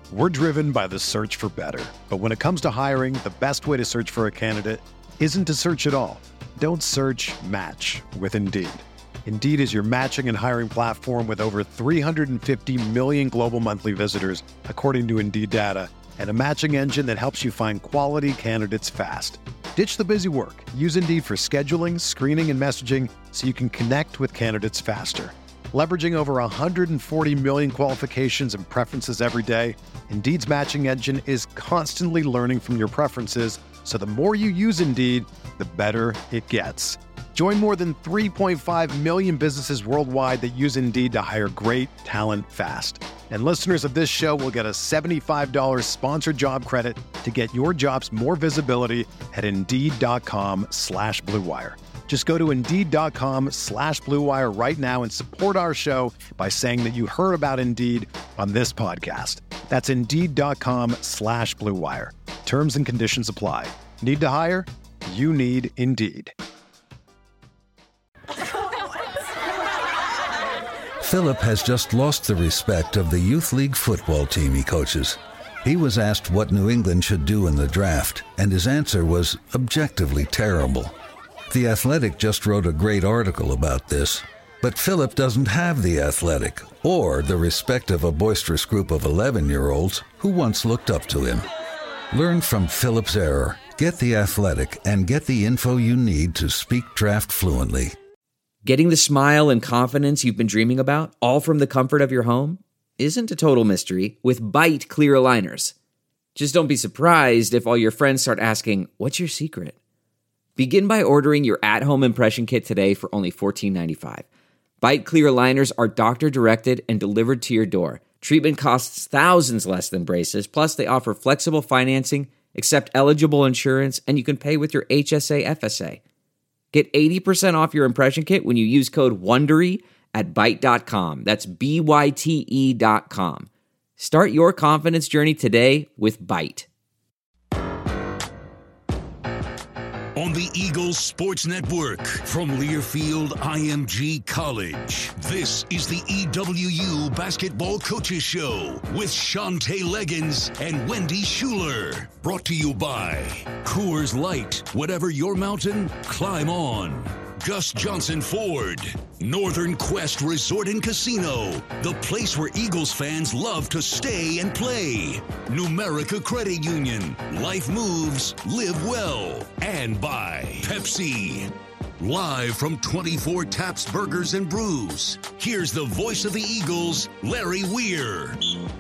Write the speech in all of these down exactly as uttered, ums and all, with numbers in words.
We're driven by the search for better. But when it comes to hiring, the best way to search for a candidate isn't to search at all. Don't search, match with Indeed. Indeed is your matching and hiring platform with over three hundred fifty million global monthly visitors, according to Indeed data, and a matching engine that helps you find quality candidates fast. Ditch the busy work. Use Indeed for scheduling, screening, and messaging so you can connect with candidates faster. Leveraging over one hundred forty million qualifications and preferences every day, Indeed's matching engine is constantly learning from your preferences, so the more you use Indeed, the better it gets. Join more than three point five million businesses worldwide that use Indeed to hire great talent fast. And listeners of this show will get a seventy-five dollars sponsored job credit to get your jobs more visibility at Indeed.com slash Blue Wire. Just go to Indeed.com slash Blue Wire right now and support our show by saying that you heard about Indeed on this podcast. That's Indeed.com slash Blue Wire. Terms and conditions apply. Need to hire? You need Indeed. Philip has just lost the respect of the youth league football team he coaches. He was asked what New England should do in the draft, and his answer was objectively terrible. The Athletic just wrote a great article about this, but Philip doesn't have The Athletic or the respect of a boisterous group of eleven-year-olds who once looked up to him. Learn from Philip's error, get The Athletic, and get the info you need to speak draft fluently. Getting the smile and confidence you've been dreaming about, all from the comfort of your home, isn't a total mystery with Byte clear aligners. Just don't be surprised if all your friends start asking, "What's your secret?" Begin by ordering your at-home impression kit today for only fourteen ninety-five. Byte clear aligners are doctor-directed and delivered to your door. Treatment costs thousands less than braces, plus they offer flexible financing, accept eligible insurance, and you can pay with your H S A F S A. Get eighty percent off your impression kit when you use code WONDERY at byte dot com. That's B Y T E dot com. Start your confidence journey today with Byte. On the Eagles Sports Network from Learfield I M G College, this is the E W U Basketball Coaches Show with Shantae Leggins and Wendy Schuler. Brought to you by Coors Light. Whatever your mountain, climb on. Gus Johnson Ford, Northern Quest Resort and Casino, the place where Eagles fans love to stay and play. Numerica Credit Union, life moves, live well. And by Pepsi. Live from twenty-four Taps Burgers and Brews, here's the voice of the Eagles, Larry Weir.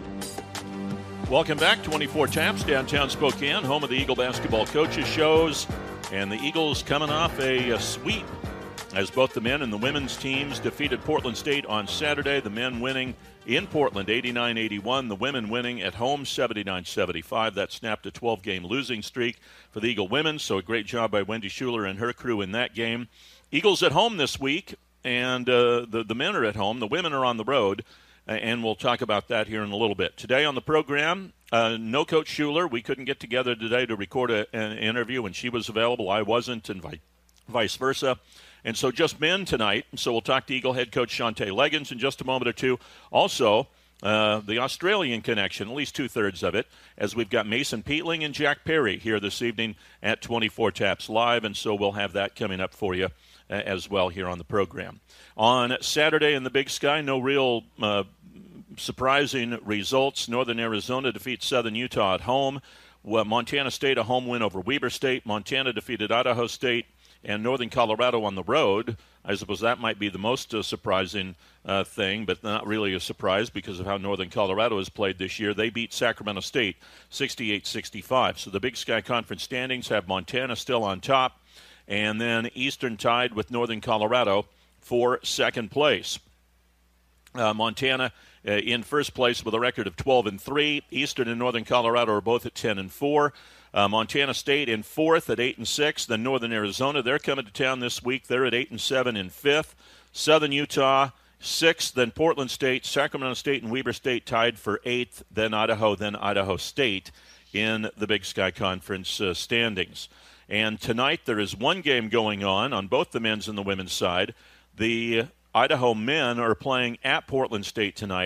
Welcome back, twenty-four Taps, downtown Spokane, home of the Eagle Basketball Coaches Shows. And the Eagles coming off a, a sweep as both the men and the women's teams defeated Portland State on Saturday. The men winning in Portland eighty-nine eighty-one, the women winning at home seventy-nine seventy-five. That snapped a twelve-game losing streak for the Eagle women, so a great job by Wendy Schuler and her crew in that game. Eagles at home this week, and uh, the, the men are at home. The women are on the road, and we'll talk about that here in a little bit. Today on the program, uh, no Coach Schuler. We couldn't get together today to record a, an interview when she was available. I wasn't, and vi- vice versa. And so just men tonight. So we'll talk to Eagle head coach Shantae Leggins in just a moment or two. Also, uh, the Australian connection, at least two-thirds of it, as we've got Mason Peatling and Jack Perry here this evening at twenty-four Taps Live. And so we'll have that coming up for you uh, as well here on the program. On Saturday in the Big Sky, no real uh, surprising results. Northern Arizona defeats Southern Utah at home. Well, Montana State, a home win over Weber State. Montana defeated Idaho State. And Northern Colorado on the road. I suppose that might be the most uh, surprising uh, thing, but not really a surprise because of how Northern Colorado has played this year. They beat Sacramento State sixty-eight sixty-five. So the Big Sky Conference standings have Montana still on top, and then Eastern tied with Northern Colorado for second place. Uh, Montana uh, in first place with a record of twelve and three. Eastern and Northern Colorado are both at ten and four. Uh, Montana State in fourth at eight and six. Then Northern Arizona, they're coming to town this week. They're at eight and seven in fifth. Southern Utah sixth. Then Portland State, Sacramento State, and Weber State tied for eighth. Then Idaho, then Idaho State in the Big Sky Conference uh, standings. And tonight there is one game going on on both the men's and the women's side. The Idaho men are playing at Portland State tonight,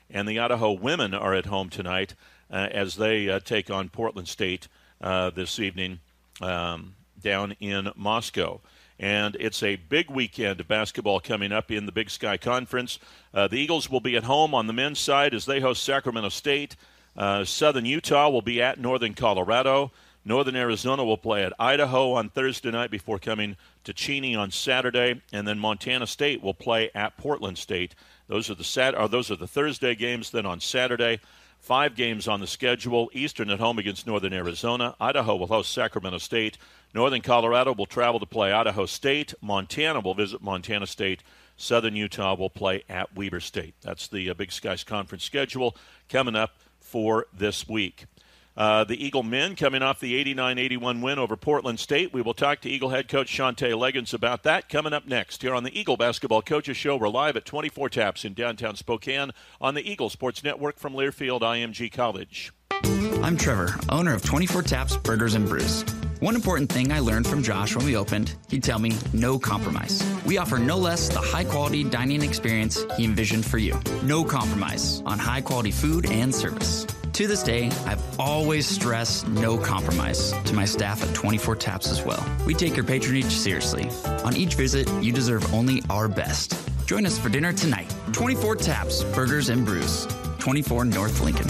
And the Idaho women are at home tonight uh, as they uh, take on Portland State uh, this evening um, down in Moscow. And it's a big weekend of basketball coming up in the Big Sky Conference. Uh, the Eagles will be at home on the men's side as they host Sacramento State. Uh, Southern Utah will be at Northern Colorado. Northern Arizona will play at Idaho on Thursday night before coming to Cheney on Saturday. And then Montana State will play at Portland State. Those are the Sat- or those are the Thursday games. Then on Saturday, five games on the schedule. Eastern at home against Northern Arizona. Idaho will host Sacramento State. Northern Colorado will travel to play Idaho State. Montana will visit Montana State. Southern Utah will play at Weber State. That's the uh, Big Skies Conference schedule coming up for this week. Uh, the Eagle men coming off the eighty-nine eighty-one win over Portland State. We will talk to Eagle head coach Shante Leggins about that coming up next here on the Eagle Basketball Coaches Show. We're live at twenty-four Taps in downtown Spokane on the Eagle Sports Network from Learfield I M G College. I'm Trevor, owner of twenty-four Taps Burgers and Brews. One important thing I learned from Josh when we opened, he'd tell me, no compromise. We offer no less the high-quality dining experience he envisioned for you. No compromise on high-quality food and service. To this day, I've always stressed no compromise to my staff at twenty-four Taps as well. We take your patronage seriously. On each visit, you deserve only our best. Join us for dinner tonight. twenty-four Taps Burgers and Brews, twenty-four North Lincoln.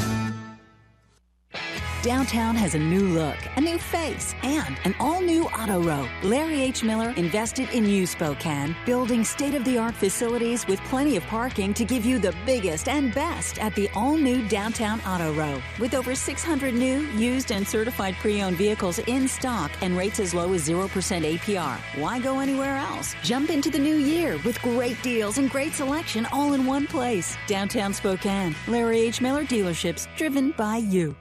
Downtown has a new look, a new face, and an all-new auto row. Larry H. Miller invested in you, Spokane, building state-of-the-art facilities with plenty of parking to give you the biggest and best at the all-new Downtown Auto Row. With over six hundred new, used, and certified pre-owned vehicles in stock and rates as low as zero percent A P R. Why go anywhere else? Jump into the new year with great deals and great selection all in one place. Downtown Spokane. Larry H. Miller Dealerships, driven by you.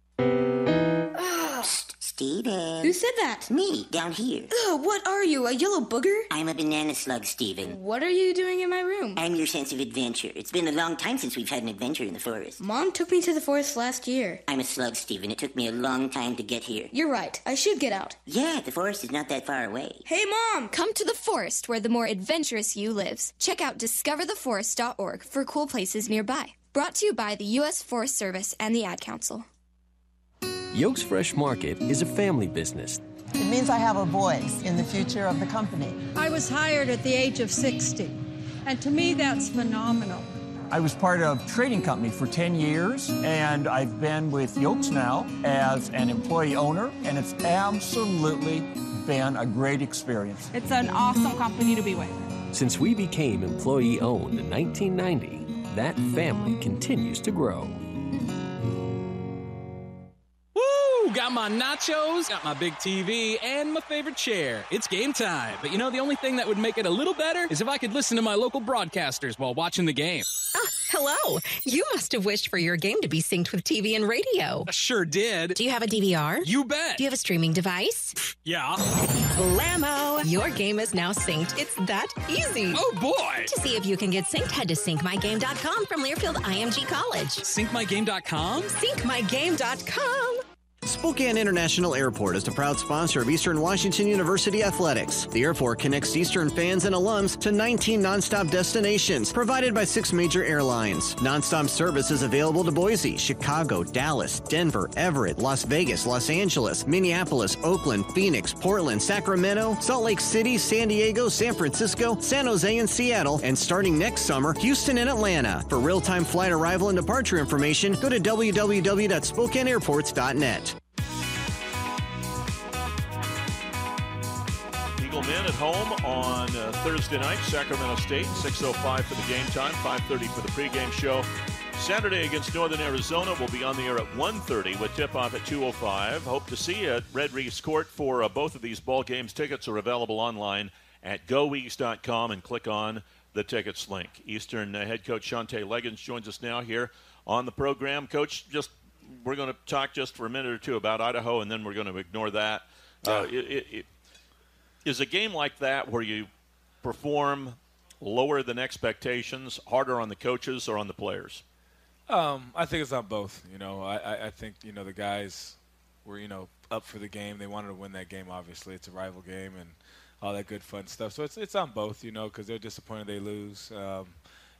Steven. Who said that? Me, down here. Ugh, what are you, a yellow booger? I'm a banana slug, Steven. What are you doing in my room? I'm your sense of adventure. It's been a long time since we've had an adventure in the forest. Mom took me to the forest last year. I'm a slug, Steven. It took me a long time to get here. You're right. I should get out. Yeah, the forest is not that far away. Hey, Mom! Come to the forest where the more adventurous you lives. Check out discover the forest dot org for cool places nearby. Brought to you by the U S Forest Service and the Ad Council. Yolks Fresh Market is a family business. It means I have a voice in the future of the company. I was hired at the age of sixty, and to me that's phenomenal. I was part of a trading company for ten years, and I've been with Yolks now as an employee owner, and it's absolutely been a great experience. It's an awesome company to be with. Since we became employee-owned in nineteen ninety, that family continues to grow. Got my nachos, got my big T V, and my favorite chair. It's game time. But you know, the only thing that would make it a little better is if I could listen to my local broadcasters while watching the game. Ah, hello. You must have wished for your game to be synced with T V and radio. I sure did. Do you have a D V R? You bet. Do you have a streaming device? Yeah. Blammo! Your game is now synced. It's that easy. Oh, boy. To see if you can get synced, head to sync my game dot com from Learfield I M G College. sync my game dot com? sync my game dot com. Spokane International Airport is the proud sponsor of Eastern Washington University Athletics. The airport connects Eastern fans and alums to nineteen nonstop destinations provided by six major airlines. Nonstop service is available to Boise, Chicago, Dallas, Denver, Everett, Las Vegas, Los Angeles, Minneapolis, Oakland, Phoenix, Portland, Sacramento, Salt Lake City, San Diego, San Francisco, San Jose, and Seattle, and starting next summer, Houston and Atlanta. For real-time flight arrival and departure information, go to w w w dot spokane airports dot net. Men at home on uh, Thursday night, Sacramento State, six oh five for the game time, five thirty for the pregame show. Saturday against Northern Arizona will be on the air at one thirty with tip-off at two oh five. Hope to see you at Red Reefs Court for uh, both of these ball games. Tickets are available online at go east dot com and click on the tickets link. Eastern uh, head coach Shante Leggins joins us now here on the program. Coach, just we're going to talk just for a minute or two about Idaho, and then we're going to ignore that. Uh, it, it, it, Is a game like that where you perform lower than expectations, harder on the coaches or on the players? Um, I think it's on both. You know, I, I, I think, you know, the guys were, you know, up for the game. They wanted to win that game, obviously. It's a rival game and all that good fun stuff. So it's it's on both, you know, because they're disappointed they lose. Um,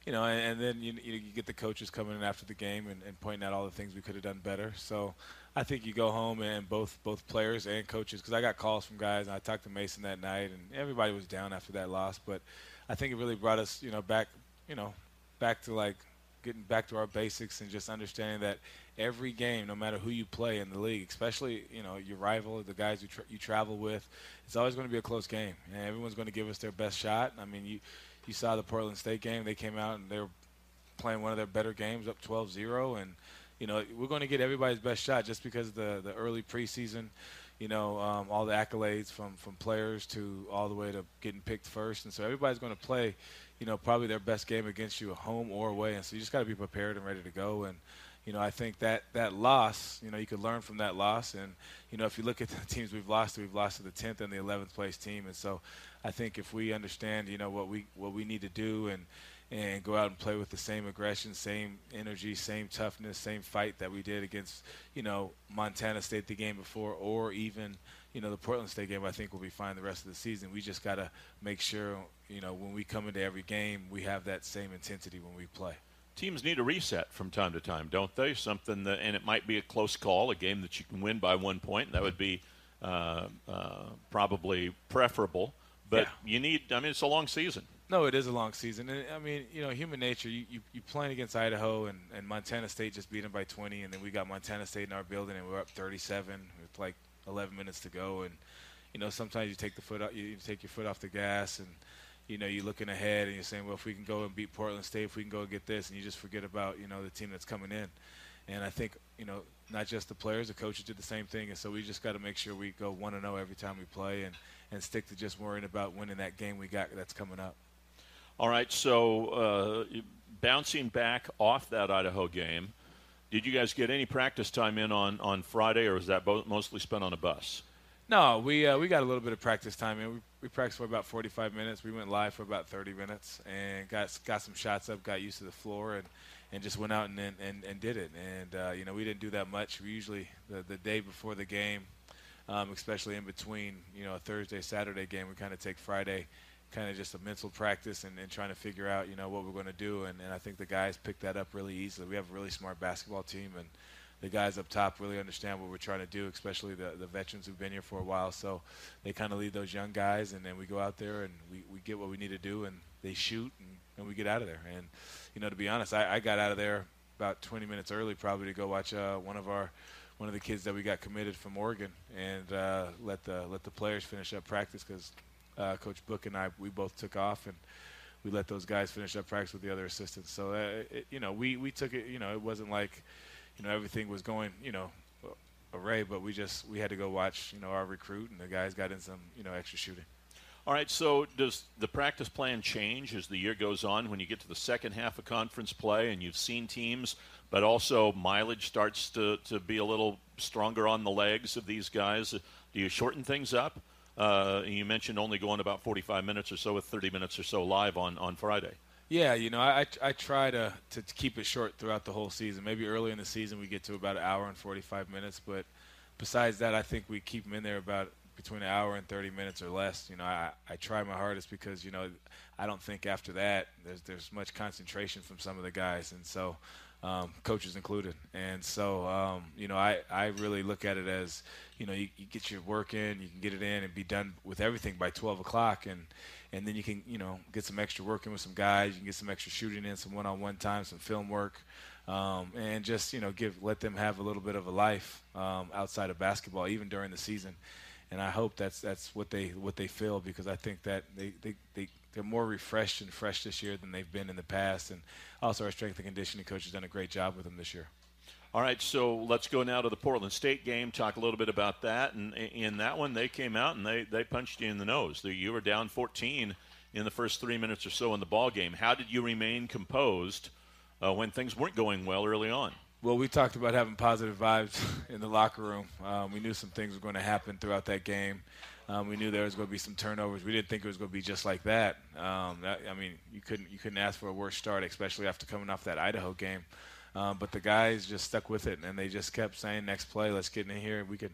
you know, and, and then you, you get the coaches coming in after the game and, and pointing out all the things we could have done better. So I think you go home and both both players and coaches, because I got calls from guys, and I talked to Mason that night, and everybody was down after that loss. But I think it really brought us, you know, back, you know, back to like getting back to our basics and just understanding that every game, no matter who you play in the league, especially, you know, your rival, the guys you, tra- you travel with, it's always going to be a close game, and everyone's going to give us their best shot. I mean, you you saw the Portland State game. They came out and they were playing one of their better games, up twelve zero, and, you know, we're going to get everybody's best shot just because of the, the early preseason, you know, um, all the accolades from, from players to all the way to getting picked first. And so everybody's going to play, you know, probably their best game against you, home or away. And so you just got to be prepared and ready to go. And, you know, I think that that loss, you know, you could learn from that loss. And, you know, if you look at the teams we've lost to, we've lost to the tenth and the eleventh place team. And so I think if we understand, you know, what we what we need to do and, and go out and play with the same aggression, same energy, same toughness, same fight that we did against, you know, Montana State the game before, or even, you know, the Portland State game, I think we'll be fine the rest of the season. We just got to make sure, you know, when we come into every game, we have that same intensity when we play. Teams need a reset from time to time, don't they? Something that, and it might be a close call, a game that you can win by one point. That would be uh, uh, probably preferable. But yeah. you need, I mean, it's a long season. No, it is a long season. And, I mean, you know, human nature, you, you, you playing against Idaho and, and Montana State just beat them by twenty, and then we got Montana State in our building and we're up thirty-seven with like eleven minutes to go. And, you know, sometimes you take the foot out, you take your foot off the gas, and, you know, you're looking ahead and you're saying, well, if we can go and beat Portland State, if we can go and get this, and you just forget about, you know, the team that's coming in. And I think, you know, not just the players, the coaches did the same thing. And so we just got to make sure we go one and oh every time we play and, and stick to just worrying about winning that game we got that's coming up. All right, so uh, bouncing back off that Idaho game, did you guys get any practice time in on, on Friday, or was that bo- mostly spent on a bus? No, we uh, we got a little bit of practice time in. We, we practiced for about forty-five minutes. We went live for about thirty minutes and got got some shots up, got used to the floor, and, and just went out and, and, and did it. And, uh, you know, we didn't do that much. We usually, the, the day before the game, um, especially in between, you know, a Thursday, Saturday game, we kind of take Friday kind of just a mental practice and, and trying to figure out, you know, what we're going to do. And, and I think the guys picked that up really easily. We have a really smart basketball team, and the guys up top really understand what we're trying to do, especially the, the veterans who've been here for a while. So they kind of lead those young guys, and then we go out there and we, we get what we need to do, and they shoot, and, and we get out of there. And, you know, to be honest, I, I got out of there about twenty minutes early probably to go watch uh, one of our one of the kids that we got committed from Oregon and uh, let the let the players finish up practice because uh, Coach Book and I, we both took off, and we let those guys finish up practice with the other assistants. So, uh, it, you know, we, we took it, you know, it wasn't like, you know, everything was going, you know, array, but we just, we had to go watch, you know, our recruit, and the guys got in some, you know, extra shooting. All right, so does the practice plan change as the year goes on when you get to the second half of conference play and you've seen teams, but also mileage starts to, to be a little stronger on the legs of these guys? Do you shorten things up? Uh, you mentioned only going about forty-five minutes or so with thirty minutes or so live on, on Friday. Yeah, you know, I, I try to, to keep it short throughout the whole season. Maybe early in the season we get to about an hour and forty-five minutes, but besides that, I think we keep them in there about between an hour and thirty minutes or less. You know, I, I try my hardest because, you know, I don't think after that there's there's much concentration from some of the guys, and so um, coaches included. And so, um, you know, I, I really look at it as, you know, you, you get your work in, you can get it in and be done with everything by twelve o'clock, and and then you can, you know, get some extra work in with some guys. You can get some extra shooting in, some one-on-one time, some film work, um, and just, you know, give let them have a little bit of a life um, outside of basketball, even during the season. And I hope that's that's what they what they feel, because I think that they, they, they, they're more refreshed and fresh this year than they've been in the past. And also our strength and conditioning coach has done a great job with them this year. All right, so let's go now to the Portland State game, talk a little bit about that. And in that one, they came out and they, they punched you in the nose. You were down fourteen in the first three minutes or so in the ball game. How did you remain composed uh, when things weren't going well early on? Well, we talked about having positive vibes in the locker room. Um, we knew some things were going to happen throughout that game. Um, we knew there was going to be some turnovers. We didn't think it was going to be just like that. Um, that I mean, you couldn't you couldn't ask for a worse start, especially after coming off that Idaho game. Um, but the guys just stuck with it, and they just kept saying, "Next play, let's get in here. We can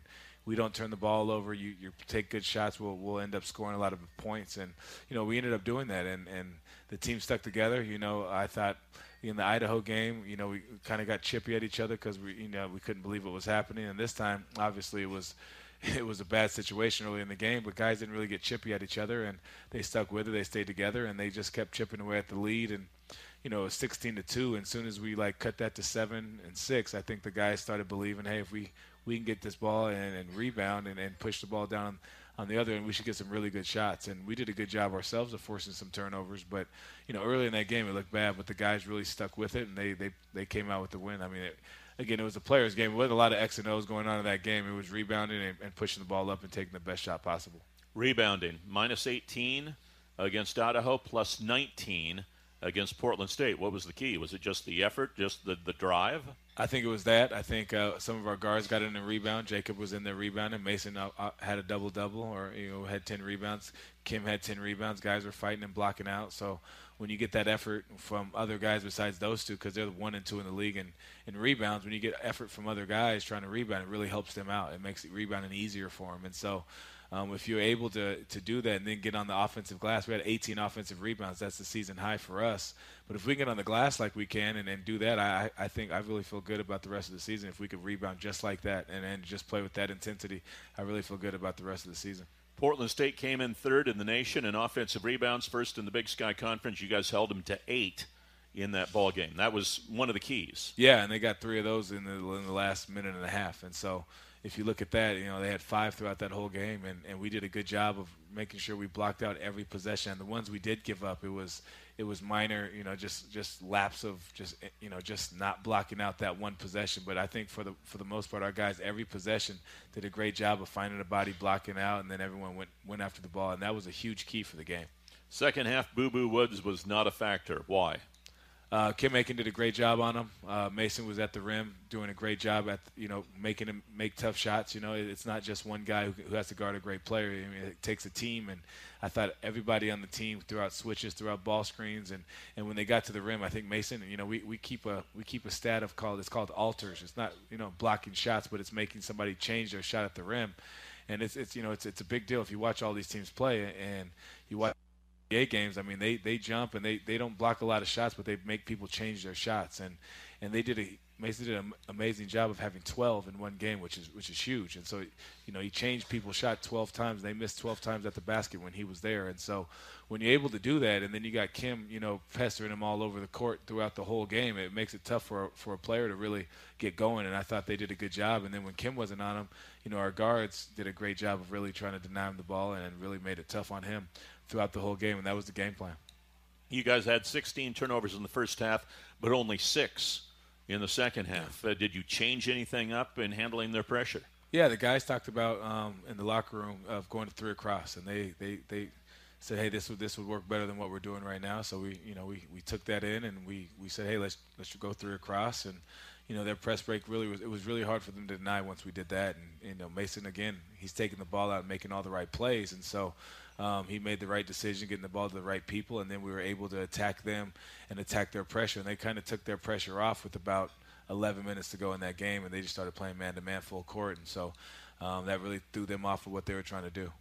we don't turn the ball over, you, you take good shots, we'll, we'll end up scoring a lot of points. And, you know, we ended up doing that, and, and the team stuck together. You know, I thought in the Idaho game, you know, we kind of got chippy at each other because we, you know, we couldn't believe what was happening. And this time, obviously, it was it was a bad situation early in the game, but guys didn't really get chippy at each other, and they stuck with it. They stayed together, and they just kept chipping away at the lead. And, you know, it was sixteen to two. And as soon as we, like, cut that to seven and six, I think the guys started believing, hey, if we, we can get this ball and, and rebound and, and push the ball down on the other end, we should get some really good shots. And we did a good job ourselves of forcing some turnovers. But, you know, early in that game it looked bad, but the guys really stuck with it, and they, they, they came out with the win. I mean, it, again, it was a players' game. There wasn't a lot of X and O's going on in that game. It was rebounding and, and pushing the ball up and taking the best shot possible. Rebounding, minus eighteen against Idaho, plus nineteen against Portland State. What was the key? Was it just the effort, just the, the drive? I think it was that. I think uh, some of our guards got in the rebound. Jacob was in there rebounding. Mason uh, uh, had a double-double, or, you know, had ten rebounds. Kim had ten rebounds. Guys were fighting and blocking out. So when you get that effort from other guys besides those two, because they're the one and two in the league in, in rebounds, when you get effort from other guys trying to rebound, it really helps them out. It makes it rebounding easier for them. And so um, if you're able to, to do that and then get on the offensive glass, we had eighteen offensive rebounds. That's the season high for us. But if we get on the glass like we can and, and do that, I, I think I really feel good about the rest of the season. If we could rebound just like that and, and just play with that intensity, I really feel good about the rest of the season. Portland State came in third in the nation in offensive rebounds, first in the Big Sky Conference. You guys held them to eight in that ball game. That was one of the keys. Yeah, and they got three of those in the, in the last minute and a half. And so if you look at that, you know, they had five throughout that whole game, and, and we did a good job of making sure we blocked out every possession. And the ones we did give up, it was it was minor, you know, just just lapse of just, you know, just not blocking out that one possession. But I think for the for the most part, our guys, every possession did a great job of finding a body, blocking out, and then everyone went went after the ball, and that was a huge key for the game. Second half, Boo Boo Woods was not a factor. Why? Uh, Kim Aiken did a great job on him. Uh, Mason was at the rim doing a great job at, you know, making him make tough shots. You know, it's not just one guy who, who has to guard a great player. I mean, it takes a team, and I thought everybody on the team throughout switches, throughout ball screens, and, and when they got to the rim, I think Mason, you know, we, we keep a we keep a stat of called it's called alters. It's not, you know, blocking shots, but it's making somebody change their shot at the rim, and it's it's you know it's it's a big deal if you watch all these teams play and you watch games. I mean, they, they jump and they, they don't block a lot of shots, but they make people change their shots. And, and they did a Mason did an amazing job of having twelve in one game, which is which is huge. And so, you know, he changed people's shot twelve times. They missed twelve times at the basket when he was there. And so when you're able to do that, and then you got Kim, you know, pestering him all over the court throughout the whole game, it makes it tough for for a player to really get going. And I thought they did a good job. And then when Kim wasn't on him, you know, our guards did a great job of really trying to deny him the ball and really made it tough on him throughout the whole game, and that was the game plan. You guys had sixteen turnovers in the first half, but only six in the second half. Uh, did you change anything up in handling their pressure? Yeah, the guys talked about um, in the locker room of going to three across, and they, they, they said, hey, this would this would work better than what we're doing right now. So we you know we, we took that in, and we, we said, hey, let's let's go three across, and you know their press break really was it was really hard for them to deny once we did that. And you know Mason, again, he's taking the ball out and making all the right plays, and so. Um, he made the right decision, getting the ball to the right people, and then we were able to attack them and attack their pressure. And they kind of took their pressure off with about eleven minutes to go in that game, and they just started playing man-to-man full court. And so um, that really threw them off of what they were trying to do.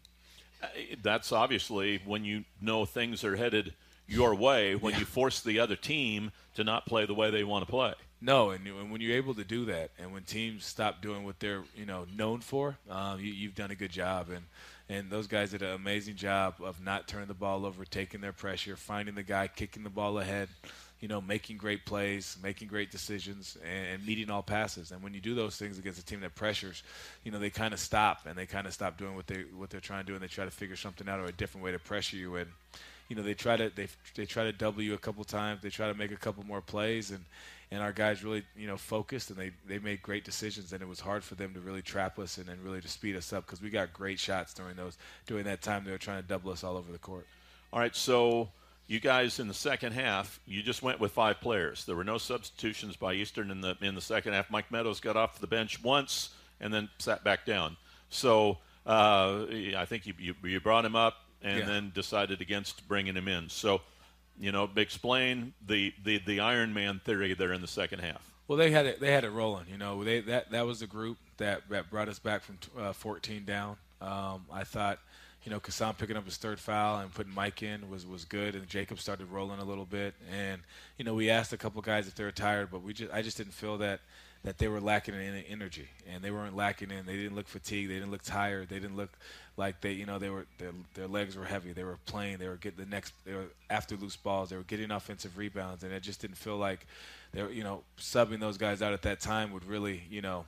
That's obviously when you know things are headed your way, when yeah. you force the other team to not play the way they want to play. No, and, and when you're able to do that, and when teams stop doing what they're you know known for, um, you, you've done a good job. And and those guys did an amazing job of not turning the ball over, taking their pressure, finding the guy, kicking the ball ahead, you know, making great plays, making great decisions, and, and meeting all passes. And when you do those things against a team that pressures, you know, they kind of stop, and they kind of stop doing what they what they're trying to do, and they try to figure something out or a different way to pressure you. And you know, they try to they they try to double you a couple times. They try to make a couple more plays, and. And our guys really, you know, focused, and they, they made great decisions. And it was hard for them to really trap us and, and really to speed us up because we got great shots during those during that time. They were trying to double us all over the court. All right, so you guys in the second half, you just went with five players. There were no substitutions by Eastern in the in the second half. Mike Meadows got off the bench once and then sat back down. So uh, I think you, you you brought him up and yeah. then decided against bringing him in. So. You know, explain the, the, the Iron Man theory there in the second half. Well, they had it. They had it rolling. You know, they that that was the group that, that brought us back from uh, fourteen down. Um, I thought, you know, Kassam picking up his third foul and putting Mike in was, was good, and Jacob started rolling a little bit. And you know, we asked a couple guys if they were tired, but we just I just didn't feel that that they were lacking in energy, and they weren't lacking in. They didn't look fatigued. They didn't look tired. They didn't look like they, you know, they were their their legs were heavy. They were playing. They were getting the next. They were after loose balls. They were getting offensive rebounds, and it just didn't feel like they were, you know, subbing those guys out at that time would really, you know,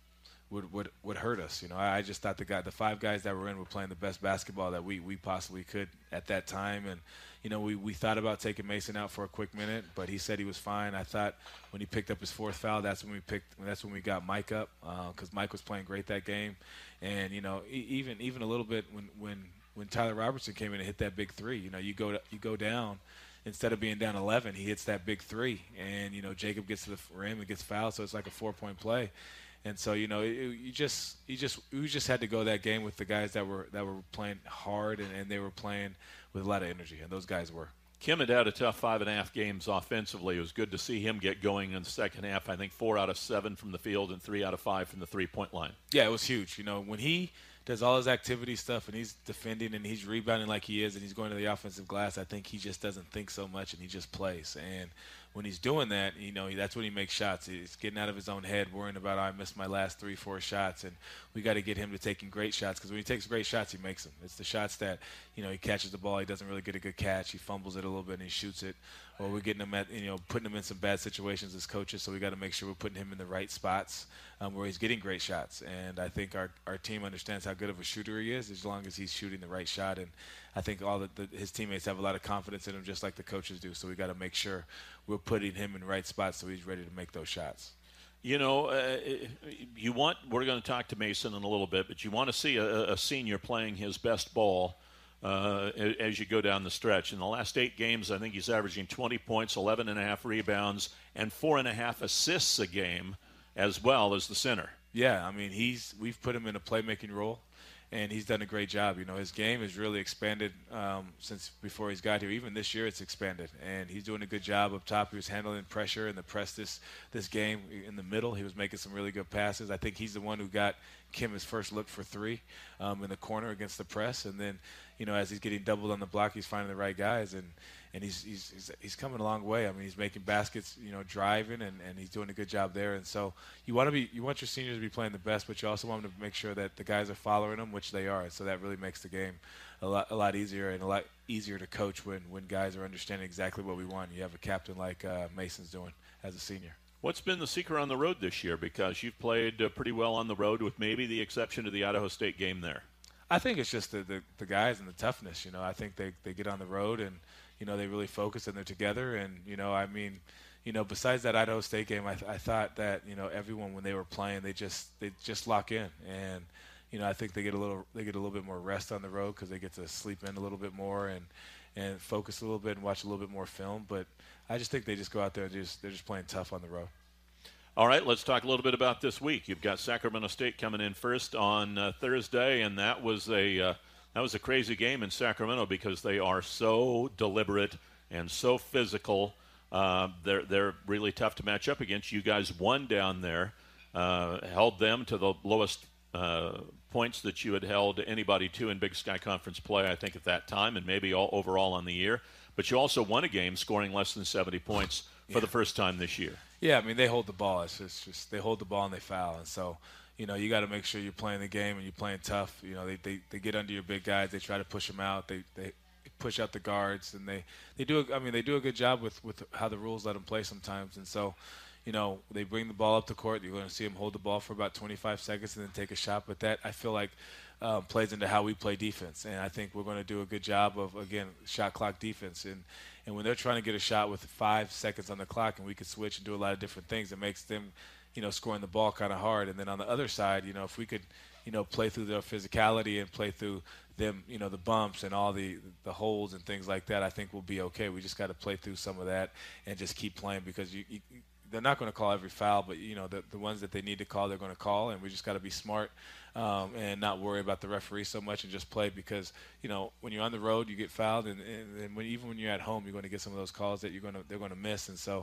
would would would hurt us. You know, I, I just thought the guy, the five guys that were in, were playing the best basketball that we we possibly could at that time, and. You know, we, we thought about taking Mason out for a quick minute, but he said he was fine. I thought when he picked up his fourth foul, that's when we picked. That's when we got Mike up, because uh, Mike was playing great that game, and you know, e- even even a little bit when, when, when Tyler Robertson came in and hit that big three. You know, you go to, you go down, instead of being down eleven, he hits that big three, and you know, Jacob gets to the rim and gets fouled, so it's like a four point play. And so, you know, it, it, you just, you just, we just had to go that game with the guys that were that were playing hard, and, and they were playing with a lot of energy, and those guys were. Kim had had a tough five and a half games offensively. It was good to see him get going in the second half. I think four out of seven from the field and three out of five from the three-point line. Yeah, it was huge. You know, when he does all his activity stuff and he's defending and he's rebounding like he is and he's going to the offensive glass, I think he just doesn't think so much and he just plays. And when he's doing that, you know, that's when he makes shots. He's getting out of his own head, worrying about, oh, I missed my last three, four shots. And we got to get him to taking great shots, because when he takes great shots, he makes them. It's the shots that, you know, he catches the ball, he doesn't really get a good catch, he fumbles it a little bit and he shoots it. Or we're getting him at, you know, putting him in some bad situations as coaches, so we got to make sure we're putting him in the right spots um, where he's getting great shots. And I think our, our team understands how good of a shooter he is, as long as he's shooting the right shot. And I think all the, the, his teammates have a lot of confidence in him, just like the coaches do. So we got to make sure we're putting him in the right spots so he's ready to make those shots. You know, uh, you want, we're going to talk to Mason in a little bit, but you want to see a, a senior playing his best ball uh, as you go down the stretch. In the last eight games, I think he's averaging twenty points, eleven and a half rebounds, and four and a half assists a game, as well as the center. Yeah, I mean, he's we've put him in a playmaking role, and he's done a great job. You know, his game has really expanded um, since before he's got here. Even this year, it's expanded, and he's doing a good job up top. He was handling pressure in the press this this game in the middle. He was making some really good passes. I think he's the one who got Kim his first look for three um, in the corner against the press, and then, you know, as he's getting doubled on the block, he's finding the right guys, and and he's he's he's, he's coming a long way. I mean, he's making baskets, you know, driving, and, and he's doing a good job there. And so you want to be you want your seniors to be playing the best, but you also want them to make sure that the guys are following them, which they are. So that really makes the game a lot a lot easier and a lot easier to coach when when guys are understanding exactly what we want. You have a captain like uh, Mason's doing as a senior. What's been the secret on the road this year? Because you've played uh, pretty well on the road, with maybe the exception of the Idaho State game there. I think it's just the, the, the guys and the toughness. You know, I think they, they get on the road and, you know, they really focus and they're together. And, you know, I mean, you know, besides that Idaho State game, I, th- I thought that, you know, everyone, when they were playing, they just they just lock in. And, you know, I think they get a little they get a little bit more rest on the road because they get to sleep in a little bit more and, and focus a little bit and watch a little bit more film. But I just think they just go out there and just they're just playing tough on the road. All right, let's talk a little bit about this week. You've got Sacramento State coming in first on uh, Thursday, and that was a uh, that was a crazy game in Sacramento because they are so deliberate and so physical. Uh, they're they're really tough to match up against. You guys won down there, uh, held them to the lowest uh, points that you had held anybody to in Big Sky Conference play, I think, at that time, and maybe all overall on the year. But you also won a game scoring less than seventy points for yeah. the first time this year. Yeah, I mean, they hold the ball. It's just, just they hold the ball and they foul. And so, you know, you got to make sure you're playing the game and you're playing tough. You know, they, they, they get under your big guys. They try to push them out. They they push out the guards. And they, they do – I mean, they do a good job with, with how the rules let them play sometimes. And so, you know, they bring the ball up the court. You're going to see them hold the ball for about twenty-five seconds and then take a shot. But that, I feel like, uh, plays into how we play defense. And I think we're going to do a good job of, again, shot clock defense. And And when they're trying to get a shot with five seconds on the clock and we could switch and do a lot of different things, it makes them, you know, scoring the ball kind of hard. And then on the other side, you know, if we could, you know, play through their physicality and play through them, you know, the bumps and all the the holds and things like that, I think we'll be okay. We just got to play through some of that and just keep playing because you, you they're not going to call every foul, but, you know, the, the ones that they need to call, they're going to call. And we just got to be smart um, and not worry about the referee so much and just play because, you know, when you're on the road, you get fouled. And, and, and when, even when you're at home, you're going to get some of those calls that you're going to they're going to miss. And so,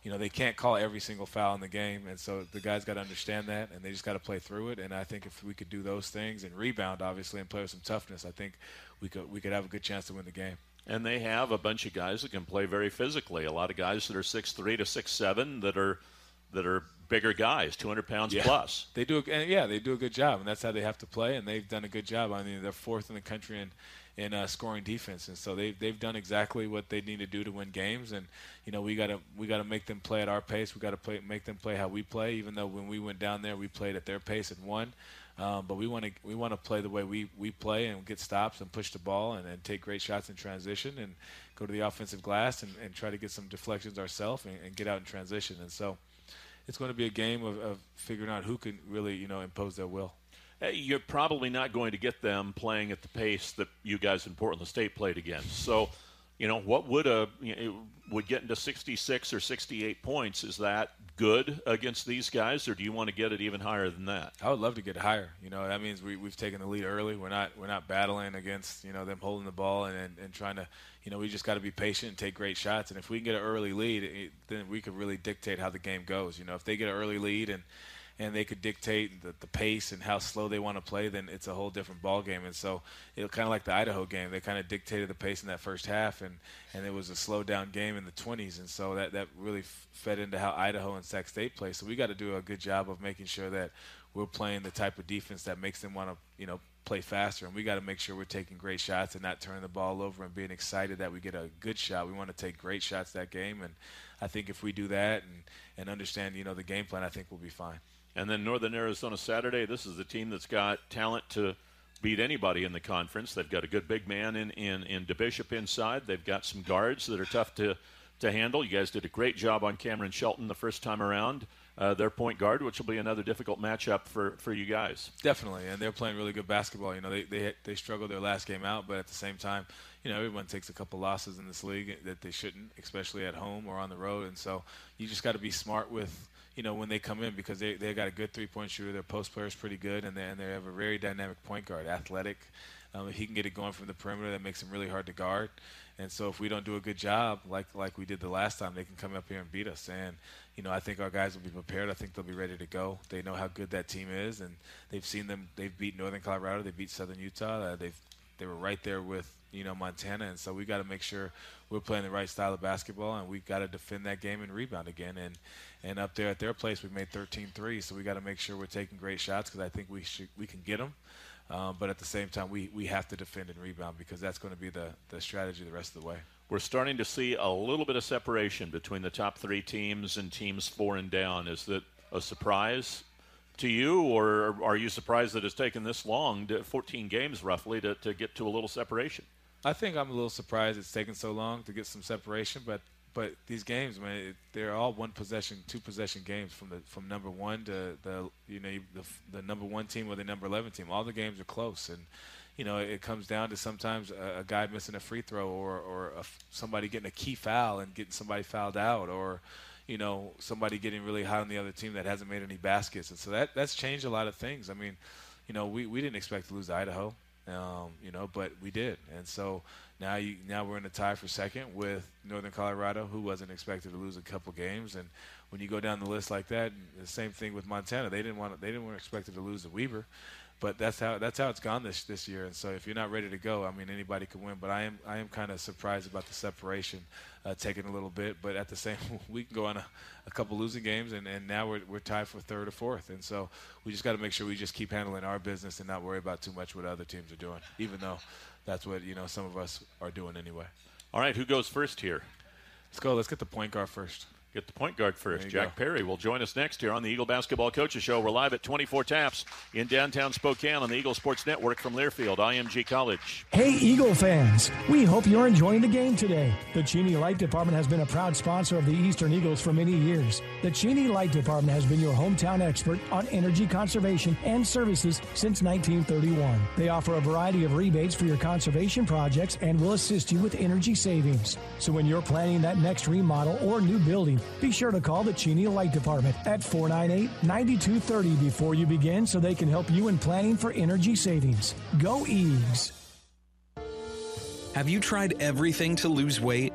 you know, they can't call every single foul in the game, and so the guys got to understand that, and they just got to play through it. And I think if we could do those things and rebound, obviously, and play with some toughness, I think we could we could have a good chance to win the game. And they have a bunch of guys that can play very physically. A lot of guys that are six three to six seven that are that are bigger guys, two hundred pounds yeah. plus. They do, and yeah, they do a good job, and that's how they have to play. And they've done a good job. I mean, they're fourth in the country in in uh, scoring defense, and so they they've done exactly what they need to do to win games. And you know, we gotta we gotta make them play at our pace. We gotta play make them play how we play. Even though when we went down there, we played at their pace and won. Um, but we want to we want to play the way we, we play and get stops and push the ball and, and take great shots in transition and go to the offensive glass and, and try to get some deflections ourselves and, and get out in transition. And so it's going to be a game of, of figuring out who can really, you know, impose their will. You're probably not going to get them playing at the pace that you guys in Portland State played against. So, you know, what would a you know, would get into sixty-six or sixty-eight points? Is that good against these guys, or do you want to get it even higher than that? I would love to get it higher. You know, that means we, we've taken the lead early. We're not we're not battling against, you know, them holding the ball and, and, and trying to, you know, we just got to be patient and take great shots. And if we can get an early lead, it, then we could really dictate how the game goes. You know, if they get an early lead and and they could dictate the, the pace and how slow they want to play, then it's a whole different ball game. And so it kind of like the Idaho game. They kind of dictated the pace in that first half, and, and it was a slow-down game in the twenties. And so that, that really f- fed into how Idaho and Sac State play. So we got to do a good job of making sure that we're playing the type of defense that makes them want to, you know, play faster. And we got to make sure we're taking great shots and not turning the ball over and being excited that we get a good shot. We want to take great shots that game. And I think if we do that and, and understand, you know, the game plan, I think we'll be fine. And then Northern Arizona Saturday, this is the team that's got talent to beat anybody in the conference. They've got a good big man in, in, in DeBishop inside. They've got some guards that are tough to, to handle. You guys did a great job on Cameron Shelton the first time around, uh, their point guard, which will be another difficult matchup for, for you guys. Definitely, and they're playing really good basketball. You know, they, they, they struggled their last game out, but at the same time, you know, everyone takes a couple losses in this league that they shouldn't, especially at home or on the road. And so you just got to be smart with, you know, when they come in, because they they got a good three-point shooter. Their post player is pretty good, and they, and they have a very dynamic point guard, athletic. Um, if he can get it going from the perimeter, that makes him really hard to guard. And so if we don't do a good job, like like we did the last time, they can come up here and beat us. And, you know, I think our guys will be prepared. I think they'll be ready to go. They know how good that team is, and they've seen them. They've beat Northern Colorado. They beat Southern Utah. Uh, they've they were right there with, you know, Montana. And so we got to make sure we're playing the right style of basketball, and we got to defend that game and rebound again. And and up there at their place, we made thirteen threes, so we got to make sure we're taking great shots because I think we should we can get them. Um, but at the same time, we, we have to defend and rebound because that's going to be the, the strategy the rest of the way. We're starting to see a little bit of separation between the top three teams and teams four and down. Is that a surprise to you, or are you surprised that it's taken this long, to fourteen games roughly, to, to get to a little separation? I think I'm a little surprised it's taken so long to get some separation, but but these games, man, it, they're all one possession, two possession games from the from number one to the you know the, the number one team or the number eleven team. All the games are close, and you know it comes down to sometimes a, a guy missing a free throw, or or a, somebody getting a key foul and getting somebody fouled out, or you know somebody getting really high on the other team that hasn't made any baskets, and so that that's changed a lot of things. I mean, you know, we, we didn't expect to lose to Idaho. Um, you know, but we did, and so now you now we're in a tie for second with Northern Colorado, who wasn't expected to lose a couple games. And when you go down the list like that, the same thing with Montana. They didn't want they didn't want expected to lose to Weber, but that's how that's how it's gone this this year. And so if you're not ready to go, I mean, anybody can win. But I am I am kind of surprised about the separation uh, taking a little bit. But at the same, we can go on a, a couple losing games, and, and now we're we're tied for third or fourth. And so we just got to make sure we just keep handling our business and not worry about too much what other teams are doing, even though that's what you know some of us are doing anyway. All right, who goes first here? Let's go. Let's get the point guard first. Get the point guard first. Jack go. Perry will join us next here on the Eagle Basketball Coaches Show. We're live at twenty-four Taps in downtown Spokane on the Eagle Sports Network from Learfield, I M G College. Hey, Eagle fans. We hope you're enjoying the game today. The Cheney Light Department has been a proud sponsor of the Eastern Eagles for many years. The Cheney Light Department has been your hometown expert on energy conservation and services since nineteen thirty-one. They offer a variety of rebates for your conservation projects and will assist you with energy savings. So when you're planning that next remodel or new building, be sure to call the Cheney Light Department at four nine eight, nine two three zero before you begin so they can help you in planning for energy savings. Go Eags. Have you tried everything to lose weight? Do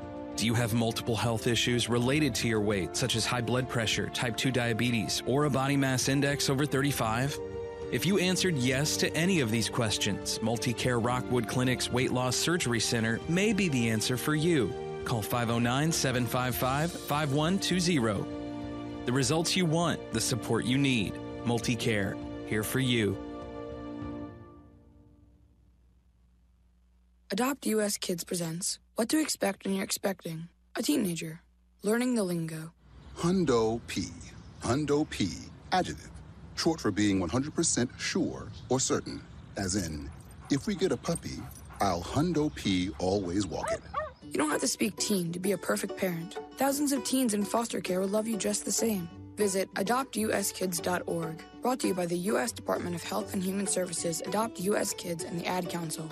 you have multiple health issues related to your weight, such as high blood pressure, type two diabetes, or a body mass index over thirty-five? If you answered yes to any of these questions, MultiCare Rockwood Clinic's Weight Loss Surgery Center may be the answer for you. Call five oh nine, seven five five, five one two zero. The results you want, the support you need. MultiCare, here for you. Adopt U S Kids presents What to Expect When You're Expecting a Teenager. Learning the lingo. Hundo P. Hundo P. Adjective. Short for being one hundred percent sure or certain. As in, if we get a puppy, I'll Hundo P always walk it. You don't have to speak teen to be a perfect parent. Thousands of teens in foster care will love you just the same. Visit adopt u s kids dot org. Brought to you by the U S Department of Health and Human Services, Adopt U S Kids, and the Ad Council.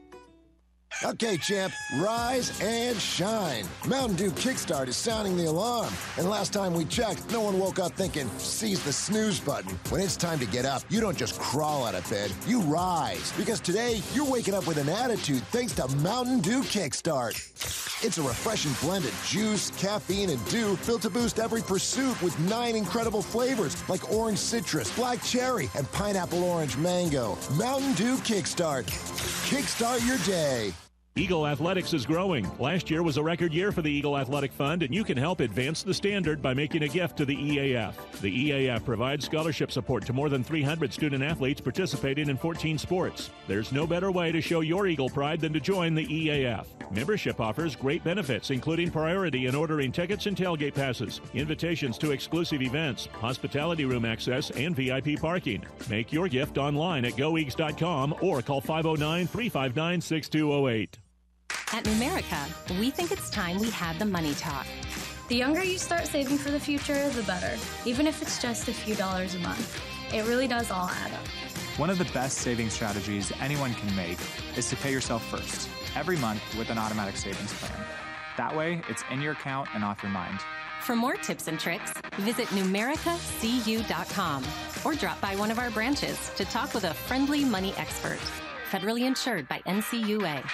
Okay, champ, rise and shine. Mountain Dew Kickstart is sounding the alarm. And last time we checked, no one woke up thinking, seize the snooze button. When it's time to get up, you don't just crawl out of bed, you rise. Because today, you're waking up with an attitude thanks to Mountain Dew Kickstart. It's a refreshing blend of juice, caffeine, and dew built to boost every pursuit with nine incredible flavors like orange citrus, black cherry, and pineapple orange mango. Mountain Dew Kickstart. Kickstart your day. Eagle Athletics is growing. Last year was a record year for the Eagle Athletic Fund, and you can help advance the standard by making a gift to the E A F. The E A F provides scholarship support to more than three hundred student athletes participating in fourteen sports. There's no better way to show your Eagle pride than to join the E A F. Membership offers great benefits, including priority in ordering tickets and tailgate passes, invitations to exclusive events, hospitality room access, and V I P parking. Make your gift online at go eags dot com or call five oh nine, three five nine, six two oh eight. At Numerica, we think it's time we had the money talk. The younger you start saving for the future, the better, even if it's just a few dollars a month. It really does all add up. One of the best saving strategies anyone can make is to pay yourself first, every month with an automatic savings plan. That way, it's in your account and off your mind. For more tips and tricks, visit numerica c u dot com or drop by one of our branches to talk with a friendly money expert. Federally insured by N C U A.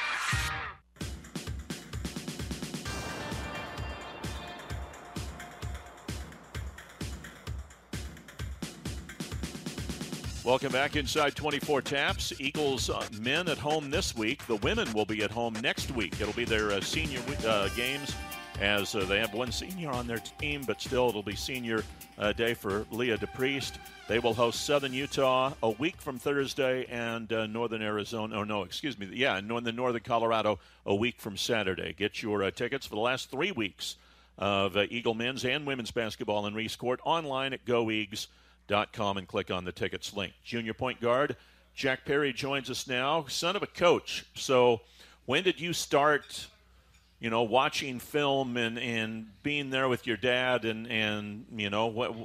Welcome back inside twenty-four Taps. Eagles uh, men at home this week. The women will be at home next week. It'll be their uh, senior uh, games as uh, they have one senior on their team, but still it'll be senior uh, day for Leah DePriest. They will host Southern Utah a week from Thursday and uh, Northern Arizona. Oh, no, excuse me. Yeah, and Northern, Northern Colorado a week from Saturday. Get your uh, tickets for the last three weeks of uh, Eagle men's and women's basketball in Reese Court online at go eags dot com and click on the tickets link. Junior point guard Jack Perry joins us now, son of a coach. So when did you start, you know, watching film and, and being there with your dad and, and you know, what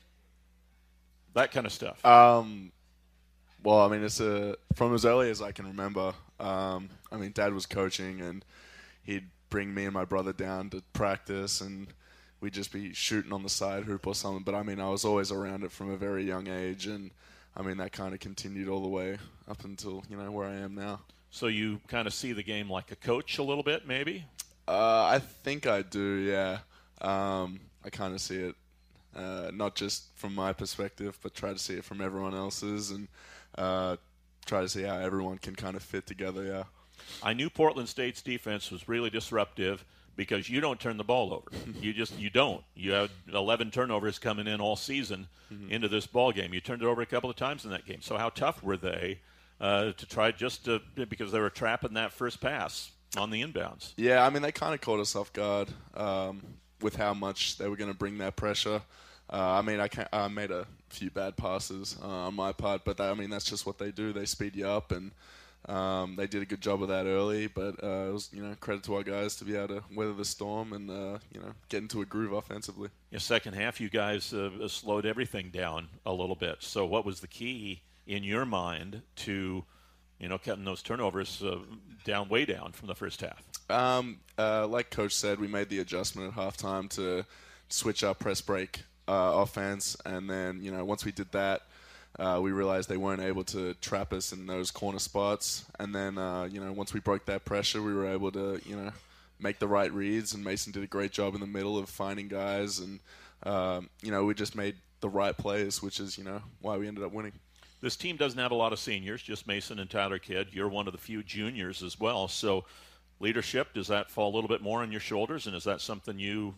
that kind of stuff? Um, well, I mean, it's a, from as early as I can remember. Um, I mean, Dad was coaching, and he'd bring me and my brother down to practice, and we'd just be shooting on the side hoop or something. But, I mean, I was always around it from a very young age, and, I mean, that kind of continued all the way up until, you know, where I am now. So you kind of see the game like a coach a little bit, maybe? Uh, I think I do, yeah. Um, I kind of see it, uh, not just from my perspective, but try to see it from everyone else's, and uh, try to see how everyone can kind of fit together, yeah. I knew Portland State's defense was really disruptive because you don't turn the ball over. You just you don't. You have eleven turnovers coming in all season mm-hmm. into this ball game. You turned it over a couple of times in that game. So how tough were they uh, to try just to, because they were trapping that first pass on the inbounds? Yeah, I mean, they kind of caught us off guard um, with how much they were going to bring that pressure. Uh, I mean, I, can't, I made a few bad passes uh, on my part, but that, I mean, that's just what they do. They speed you up, and Um, they did a good job of that early, but uh, it was, you know, credit to our guys to be able to weather the storm and, uh, you know, get into a groove offensively. Yeah, second half, you guys uh, slowed everything down a little bit. So what was the key in your mind to, you know, cutting those turnovers uh, down, way down from the first half? Um, uh, like Coach said, we made the adjustment at halftime to switch our press break uh, offense, and then, you know, once we did that, Uh, we realized they weren't able to trap us in those corner spots. And then, uh, you know, once we broke that pressure, we were able to, you know, make the right reads, and Mason did a great job in the middle of finding guys, and um, you know, we just made the right plays, which is, you know, why we ended up winning. This team doesn't have a lot of seniors, just Mason and Tyler Kidd. You're one of the few juniors as well. So leadership, does that fall a little bit more on your shoulders, and is that something you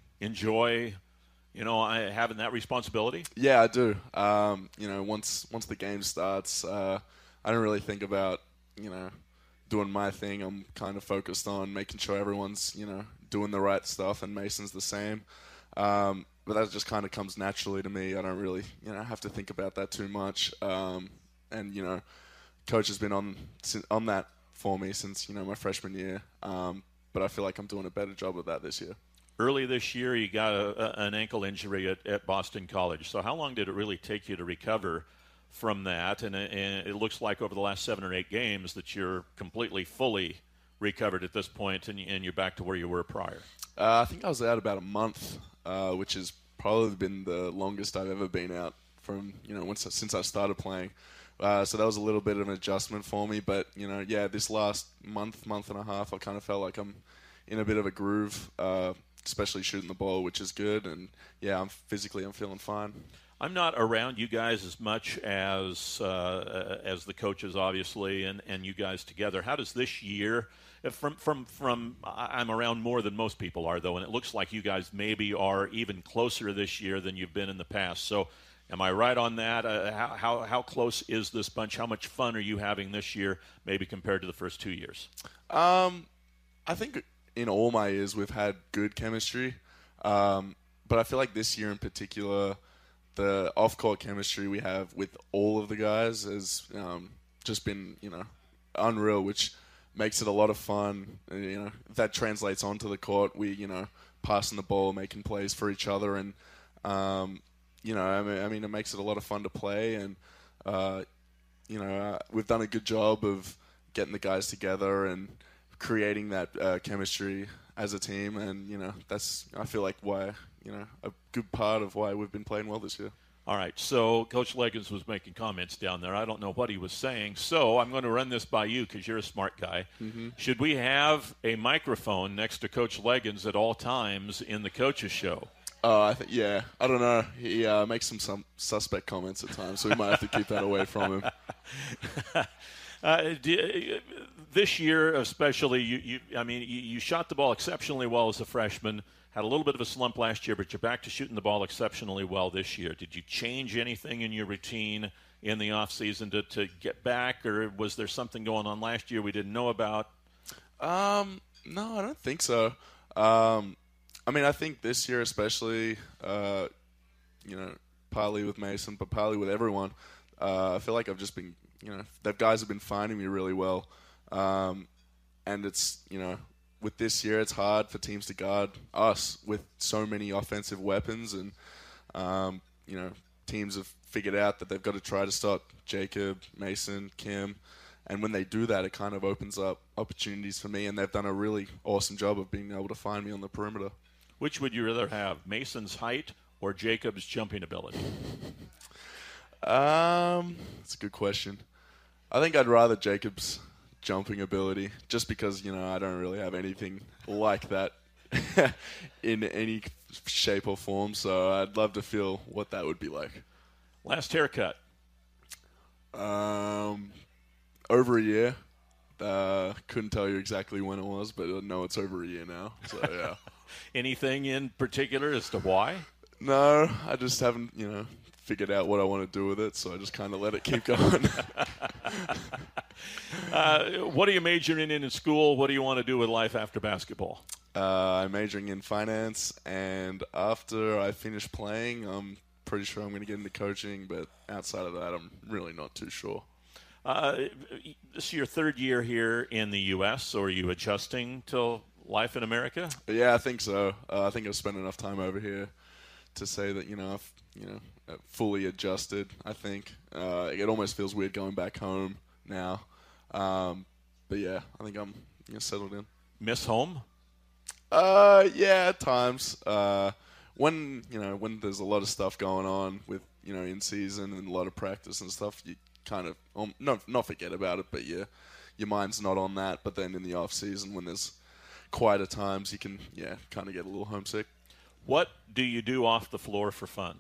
enjoy, you know, having that responsibility? Yeah, I do. Um, you know, once once the game starts, uh, I don't really think about, you know, doing my thing. I'm kind of focused on making sure everyone's, you know, doing the right stuff, and Mason's the same. Um, but that just kind of comes naturally to me. I don't really, you know, have to think about that too much. Um, and, you know, coach has been on on that for me since, you know, my freshman year. Um, but I feel like I'm doing a better job of that this year. Early this year, you got a, a, an ankle injury at, at Boston College. So how long did it really take you to recover from that? And, and it looks like over the last seven or eight games that you're completely, fully recovered at this point, and, and you're back to where you were prior. Uh, I think I was out about a month, uh, which has probably been the longest I've ever been out from, you know, once since I started playing. Uh, so that was a little bit of an adjustment for me. But, you know, yeah, this last month, month and a half, I kind of felt like I'm in a bit of a groove, uh, especially shooting the ball, which is good. And, yeah, I'm physically I'm feeling fine. I'm not around you guys as much as uh, as the coaches, obviously, and, and you guys together. How does this year, from from from I'm around more than most people are, though, and it looks like you guys maybe are even closer this year than you've been in the past. So, am I right on that? Uh, how how how close is this bunch? How much fun are you having this year, maybe compared to the first two years? Um, I think in all my years we've had good chemistry, um, but I feel like this year in particular, the off-court chemistry we have with all of the guys has um, just been, you know, unreal, which makes it a lot of fun. You know, that translates onto the court. We, you know, passing the ball, making plays for each other, and um, you know, I mean, I mean, it makes it a lot of fun to play. And uh, you know, uh, we've done a good job of getting the guys together and creating that uh, chemistry as a team. And you know, that's I feel like why. You know, a good part of why we've been playing well this year. All right, so Coach Leggins was making comments down there. I don't know what he was saying, so I'm going to run this by you because you're a smart guy. Mm-hmm. Should we have a microphone next to Coach Leggins at all times in the coaches show? Oh, I think yeah. I don't know. He uh, makes some, some suspect comments at times, so we might have to keep that away from him. uh, do, this year, especially, you, you I mean, you, you shot the ball exceptionally well as a freshman. Had a little bit of a slump last year, but you're back to shooting the ball exceptionally well this year. Did you change anything in your routine in the offseason to, to get back, or was there something going on last year we didn't know about? Um, no, I don't think so. Um, I mean, I think this year especially, uh, you know, partly with Mason, but partly with everyone, uh, I feel like I've just been, you know, that guys have been finding me really well. Um, and it's, you know, with this year, it's hard for teams to guard us with so many offensive weapons, and um, you know, teams have figured out that they've got to try to stop Jacob, Mason, Kim, and when they do that, it kind of opens up opportunities for me, and they've done a really awesome job of being able to find me on the perimeter. Which would you rather have, Mason's height or Jacob's jumping ability? Um, that's a good question. I think I'd rather Jacob's jumping ability, just because, you know, I don't really have anything like that in any shape or form, so I'd love to feel what that would be like. Last haircut? Um, over a year. Uh, couldn't tell you exactly when it was, but I know it's over a year now, so yeah. Anything in particular as to why? No, I just haven't, you know, figured out what I want to do with it, so I just kind of let it keep going. uh, what are you majoring in in school? What do you want to do with life after basketball? Uh, I'm majoring in finance, and after I finish playing, I'm pretty sure I'm going to get into coaching, but outside of that, I'm really not too sure. Uh, this is your third year here in the U S, so are you adjusting to life in America? Yeah, I think so. Uh, I think I've spent enough time over here to say that, you know, I've, you know, fully adjusted, I think. Uh, it almost feels weird going back home now. Um, but, yeah, I think I'm you know, settled in. Miss home? Uh, yeah, at times. Uh, when, you know, when there's a lot of stuff going on with, you know, in season and a lot of practice and stuff, you kind of, um, not, not forget about it, but yeah, your mind's not on that. But then in the off season, when there's quite at times you can, yeah, kind of get a little homesick. What do you do off the floor for fun?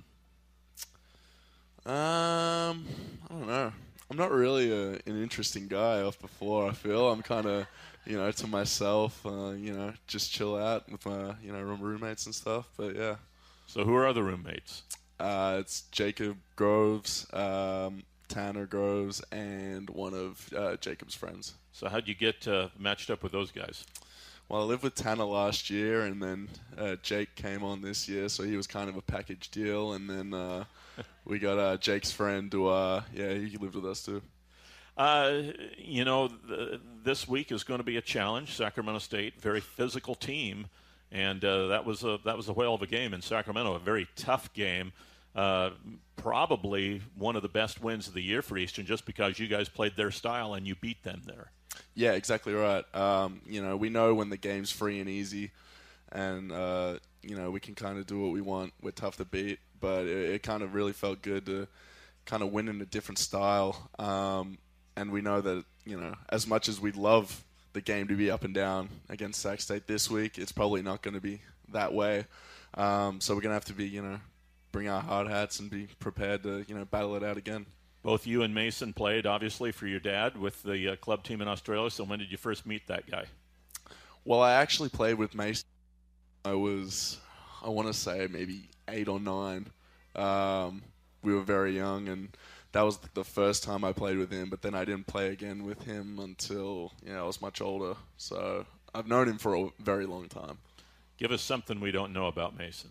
Um, I don't know. I'm not really a, an interesting guy off the floor, I feel. I'm kind of, you know, to myself, uh, you know, just chill out with my, you know, roommates and stuff. But, yeah. So who are other roommates? Uh, it's Jacob Groves, um, Tanner Groves, and one of uh, Jacob's friends. So how'd you get uh, matched up with those guys? Well, I lived with Tanner last year, and then uh, Jake came on this year, so he was kind of a package deal. And then uh, we got uh, Jake's friend, who, uh, yeah, he lived with us too. Uh, you know, th- this week is going to be a challenge. Sacramento State, very physical team, and uh, that was a that was a whale of a game in Sacramento. A very tough game. Uh, probably one of the best wins of the year for Eastern, just because you guys played their style and you beat them there. Yeah, exactly right. Um, you know, we know when the game's free and easy, and uh, you know we can kind of do what we want. We're tough to beat, but it, it kind of really felt good to kind of win in a different style. Um, and we know that, you know, as much as we'd love the game to be up and down against Sac State this week, it's probably not going to be that way. Um, so we're going to have to be, you know, bring our hard hats and be prepared to, you know, battle it out again. Both you and Mason played, obviously, for your dad with the uh, club team in Australia. So when did you first meet that guy? Well, I actually played with Mason. I was, I want to say, maybe eight or nine. Um, we were very young, and that was the first time I played with him. But then I didn't play again with him until, you know, I was much older. So I've known him for a very long time. Give us something we don't know about Mason.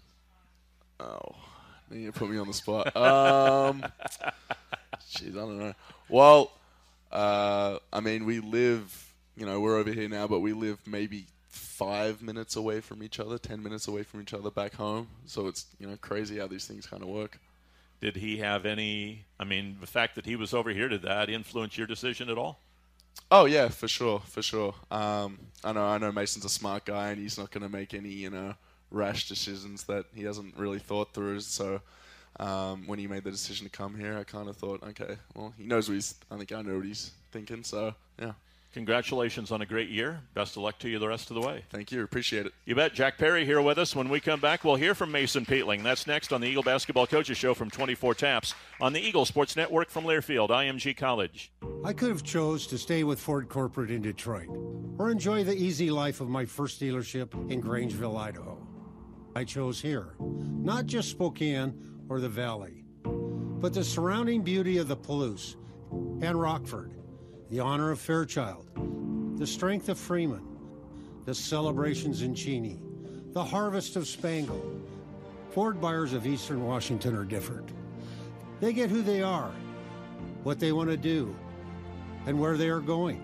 Oh, you put me on the spot. Um, Jeez, I don't know. Well, uh, I mean, we live, you know, we're over here now, but we live maybe five minutes away from each other, ten minutes away from each other back home. So it's, you know, crazy how these things kind of work. Did he have any, I mean, the fact that he was over here, did that influence your decision at all? Oh, yeah, for sure, for sure. Um, I know I know Mason's a smart guy, and he's not going to make any, you know, rash decisions that he hasn't really thought through. So um, when he made the decision to come here, I kind of thought, okay, well, he knows what he's, I think I know what he's thinking, so, yeah. Congratulations on a great year. Best of luck to you the rest of the way. Thank you. Appreciate it. You bet. Jack Perry here with us. When we come back, we'll hear from Mason Peatling. That's next on the Eagle Basketball Coaches Show from twenty-four Taps on the Eagle Sports Network from Learfield, I M G College. I could have chose to stay with Ford Corporate in Detroit or enjoy the easy life of my first dealership in Grangeville, Idaho. I chose here, not just Spokane or the Valley, but the surrounding beauty of the Palouse and Rockford, the honor of Fairchild, the strength of Freeman, the celebrations in Cheney, the harvest of Spangle. Ford buyers of Eastern Washington are different. They get who they are, what they want to do, and where they are going.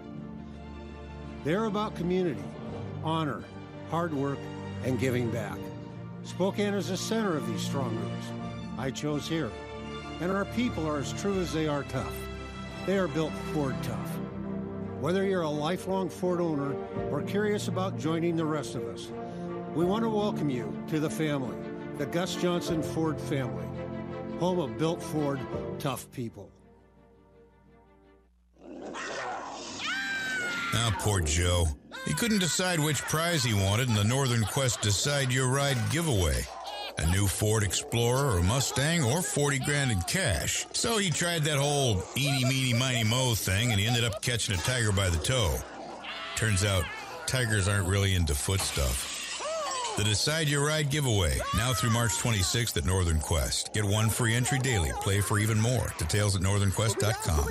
They're about community, honor, hard work, and giving back. Spokane is the center of these strong roots. I chose here, and our people are as true as they are tough. They are built Ford tough. Whether you're a lifelong Ford owner or curious about joining the rest of us, we want to welcome you to the family, the Gus Johnson Ford family, home of built Ford tough people. Now, poor Joe. He couldn't decide which prize he wanted in the Northern Quest Decide Your Ride giveaway. A new Ford Explorer or Mustang or forty grand in cash. So he tried that whole eeny, meeny, miny, mo thing, and he ended up catching a tiger by the toe. Turns out, tigers aren't really into foot stuff. The Decide Your Ride giveaway, now through March twenty-sixth at Northern Quest. Get one free entry daily. Play for even more. Details at northern quest dot com.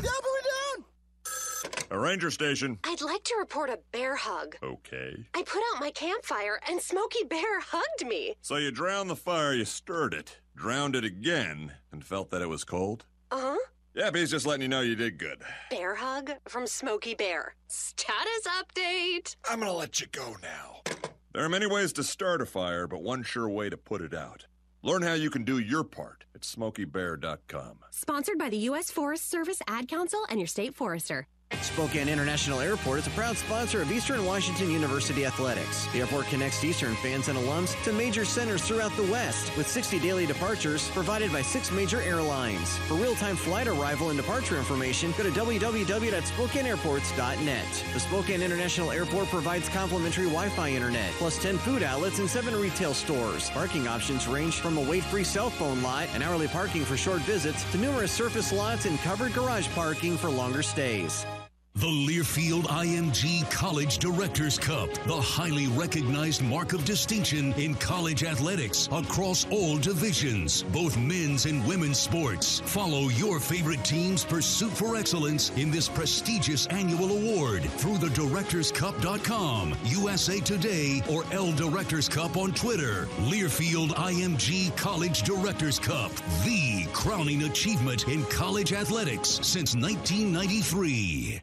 A ranger station. I'd like to report a bear hug. Okay. I put out my campfire and Smokey Bear hugged me. So you drowned the fire, you stirred it, drowned it again, and felt that it was cold? Uh-huh. Yeah, but he's just letting you know you did good. Bear hug from Smokey Bear. Status update. I'm gonna let you go now. There are many ways to start a fire, but one sure way to put it out. Learn how you can do your part at smokey bear dot com. Sponsored by the U S Forest Service Ad Council and your state forester. Spokane International Airport is a proud sponsor of Eastern Washington University Athletics. The airport connects Eastern fans and alums to major centers throughout the West, with sixty daily departures provided by six major airlines. For real-time flight arrival and departure information, go to w w w dot spokane airports dot net. The Spokane International Airport provides complimentary Wi-Fi internet, plus ten food outlets and seven retail stores. Parking options range from a wait-free cell phone lot and hourly parking for short visits to numerous surface lots and covered garage parking for longer stays. The Learfield I M G College Directors Cup, the highly recognized mark of distinction in college athletics across all divisions, both men's and women's sports. Follow your favorite team's pursuit for excellence in this prestigious annual award through the directors cup dot com, U S A Today, or L Directors Cup on Twitter. Learfield I M G College Directors Cup, the crowning achievement in college athletics since nineteen ninety-three.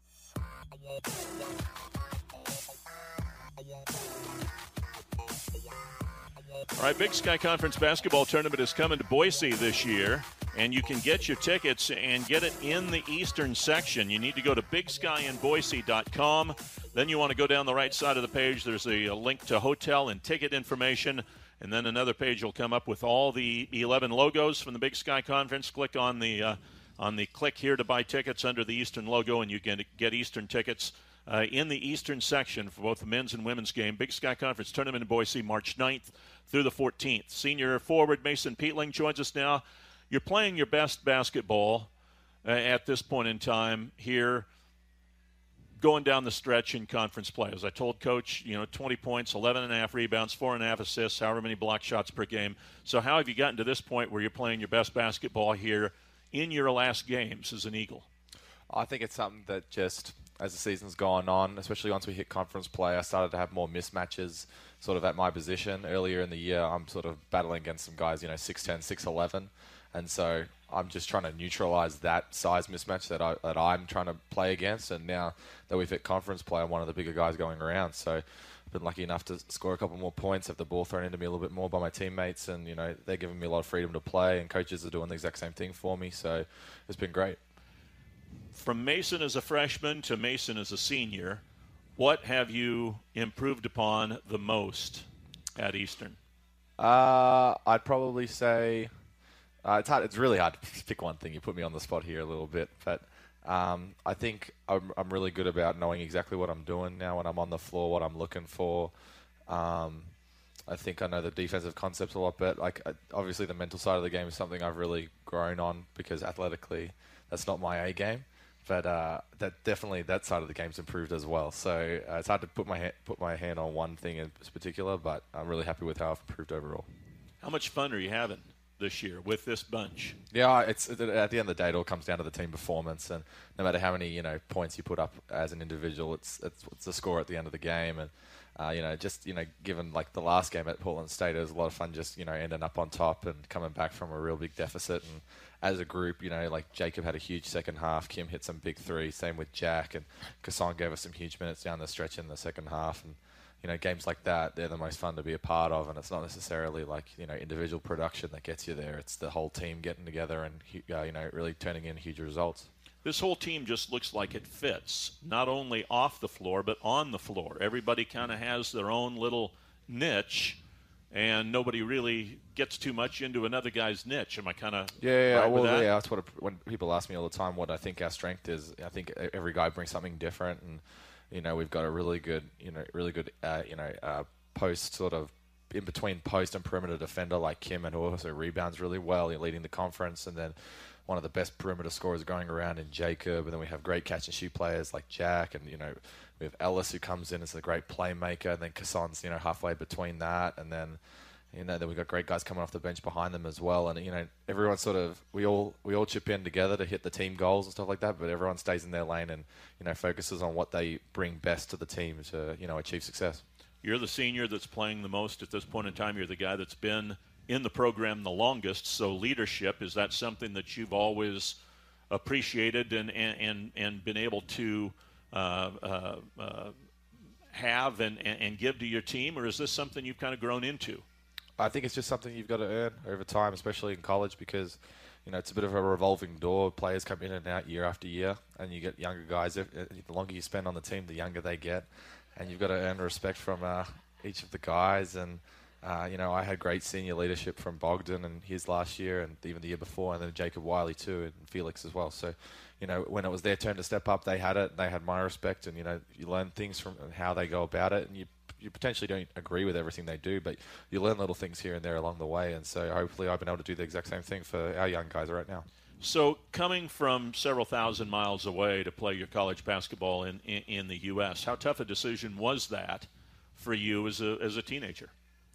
All right, Big Sky Conference basketball tournament is coming to Boise this year, and you can get your tickets and get it in the Eastern section. You need to go to big sky in boise dot com. Then you want to go down the right side of the page. There's a, a link to hotel and ticket information, and then another page will come up with all the eleven logos from the Big Sky Conference. Click on the uh, on the click here to buy tickets under the Eastern logo, and you can get Eastern tickets uh, in the Eastern section for both the men's and women's game. Big Sky Conference tournament in Boise, March ninth through the fourteenth. Senior forward Mason Peatling joins us now. You're playing your best basketball uh, at this point in time here, going down the stretch in conference play. As I told Coach, you know, twenty points, eleven and a half rebounds, four and a half assists, however many block shots per game. So how have you gotten to this point where you're playing your best basketball here in your last games as an Eagle? I think it's something that just, as the season's gone on, especially once we hit conference play, I started to have more mismatches sort of at my position. Earlier in the year, I'm sort of battling against some guys, you know, six ten, six eleven. And so I'm just trying to neutralize that size mismatch that, I, that I'm trying to play against. And now that we've hit conference play, I'm one of the bigger guys going around. So I've been lucky enough to score a couple more points, have the ball thrown into me a little bit more by my teammates. And, you know, they're giving me a lot of freedom to play. And coaches are doing the exact same thing for me. So it's been great. From Mason as a freshman to Mason as a senior, what have you improved upon the most at Eastern? Uh, I'd probably say uh, it's hard. It's really hard to pick one thing. You put me on the spot here a little bit, but um, I think I'm, I'm really good about knowing exactly what I'm doing now when I'm on the floor, what I'm looking for. Um, I think I know the defensive concepts a lot better. Like obviously, the mental side of the game is something I've really grown on because athletically, that's not my A game. But uh, that definitely that side of the game's improved as well. So uh, it's hard to put my ha- put my hand on one thing in particular, but I'm really happy with how I've improved overall. How much fun are you having this year with this bunch? Yeah, it's at the end of the day, it all comes down to the team performance, and no matter how many you know points you put up as an individual, it's it's, it's the score at the end of the game. And uh, you know, just you know, given like the last game at Portland State, it was a lot of fun just you know ending up on top and coming back from a real big deficit. And as a group, you know, like Jacob had a huge second half. Kim hit some big threes. Same with Jack. And Kasson gave us some huge minutes down the stretch in the second half. And, you know, games like that, they're the most fun to be a part of. And it's not necessarily like, you know, individual production that gets you there. It's the whole team getting together and, uh, you know, really turning in huge results. This whole team just looks like it fits, not only off the floor, but on the floor. Everybody kind of has their own little niche, and nobody really gets too much into another guy's niche. Am I kind of yeah, yeah, right well, with that? yeah. That's what when people ask me all the time what I think our strength is. I think every guy brings something different, and you know we've got a really good, you know, really good, uh, you know, uh, post sort of in between post and perimeter defender like Kim, and who also rebounds really well, leading the conference, and then one of the best perimeter scorers going around in Jacob, and then we have great catch and shoot players like Jack, and you know. We have Ellis who comes in as a great playmaker, and then Kasson's, you know, halfway between that, and then, you know, then we've got great guys coming off the bench behind them as well, and you know, everyone sort of we all we all chip in together to hit the team goals and stuff like that, but everyone stays in their lane and you know focuses on what they bring best to the team to you know achieve success. You're the senior that's playing the most at this point in time. You're the guy that's been in the program the longest. So leadership, is that something that you've always appreciated and and and, and been able to Uh, uh, uh, have and, and, and give to your team, or is this something you've kind of grown into? I think it's just something you've got to earn over time, especially in college, because you know, it's a bit of a revolving door. Players come in and out year after year, and you get younger guys. The longer you spend on the team, the younger they get, and you've got to earn respect from uh, each of the guys. And uh, you know, I had great senior leadership from Bogdan and his last year, and even the year before, and then Jacob Wiley too, and Felix as well. So, you know, when it was their turn to step up, they had it. And they had my respect, and you know, you learn things from how they go about it, and you. You potentially don't agree with everything they do, but you learn little things here and there along the way. And so hopefully I've been able to do the exact same thing for our young guys right now. So coming from several thousand miles away to play your college basketball in, in, in the U S, how tough a decision was that for you as a as a teenager?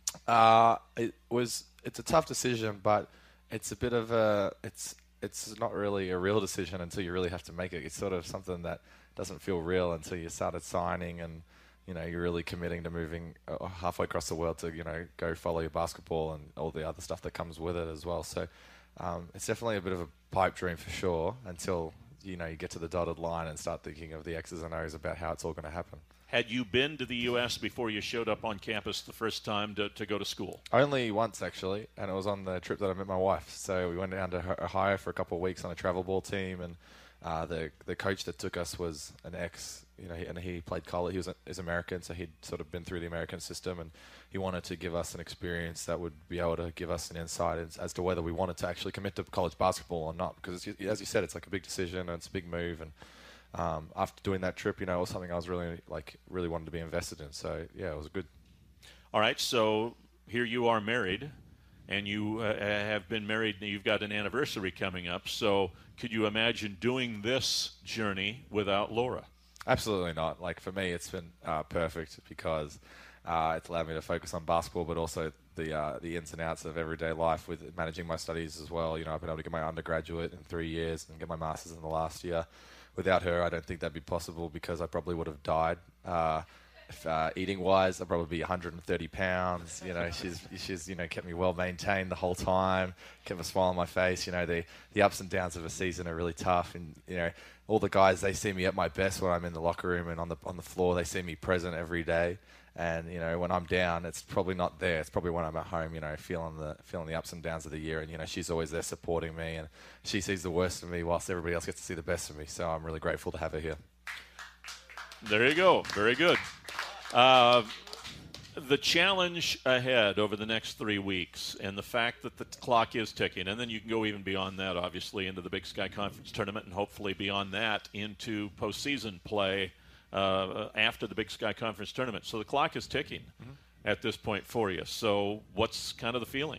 Uh, it was. It's a tough decision, but it's a bit of a. It's it's not really a real decision until you really have to make it. It's sort of something that doesn't feel real until you started signing and. You know, you're really committing to moving uh, halfway across the world to, you know, go follow your basketball and all the other stuff that comes with it as well. So um, it's definitely a bit of a pipe dream for sure until, you know, you get to the dotted line and start thinking of the X's and O's about how it's all going to happen. Had you been to the U S before you showed up on campus the first time to, to go to school? Only once, actually, and it was on the trip that I met my wife. So we went down to Ohio for a couple of weeks on a travel ball team, and uh, the the coach that took us was an ex, you know, he, and he played college. He was is American, so he'd sort of been through the American system, and he wanted to give us an experience that would be able to give us an insight as, as to whether we wanted to actually commit to college basketball or not. Because as you said, it's like a big decision and it's a big move, and Um, after doing that trip, you know, it was something I was really, like, really wanted to be invested in. So, yeah, it was good. All right, so here you are married, and you uh, have been married, and you've got an anniversary coming up. So could you imagine doing this journey without Laura? Absolutely not. Like, for me, it's been uh, perfect because uh, it's allowed me to focus on basketball, but also the uh, the ins and outs of everyday life with managing my studies as well. You know, I've been able to get my undergraduate in three years and get my master's in the last year. Without her, I don't think that'd be possible because I probably would have died. Uh, if, uh, eating-wise, I'd probably be one hundred thirty pounds. You know, she's she's you know kept me well maintained the whole time, kept a smile on my face. You know, the the ups and downs of a season are really tough, and you know, all the guys, they see me at my best when I'm in the locker room and on the on the floor. They see me present every day. And you know, when I'm down, it's probably not there. It's probably when I'm at home, you know, feeling the feeling the ups and downs of the year. And you know, she's always there supporting me, and she sees the worst of me, whilst everybody else gets to see the best of me. So I'm really grateful to have her here. There you go. Very good. Uh, the challenge ahead over the next three weeks, and the fact that the clock is ticking, and then you can go even beyond that, obviously, into the Big Sky Conference tournament, and hopefully beyond that into postseason play. Uh, after the Big Sky Conference tournament. So the clock is ticking mm-hmm. at this point for you. So what's kind of the feeling?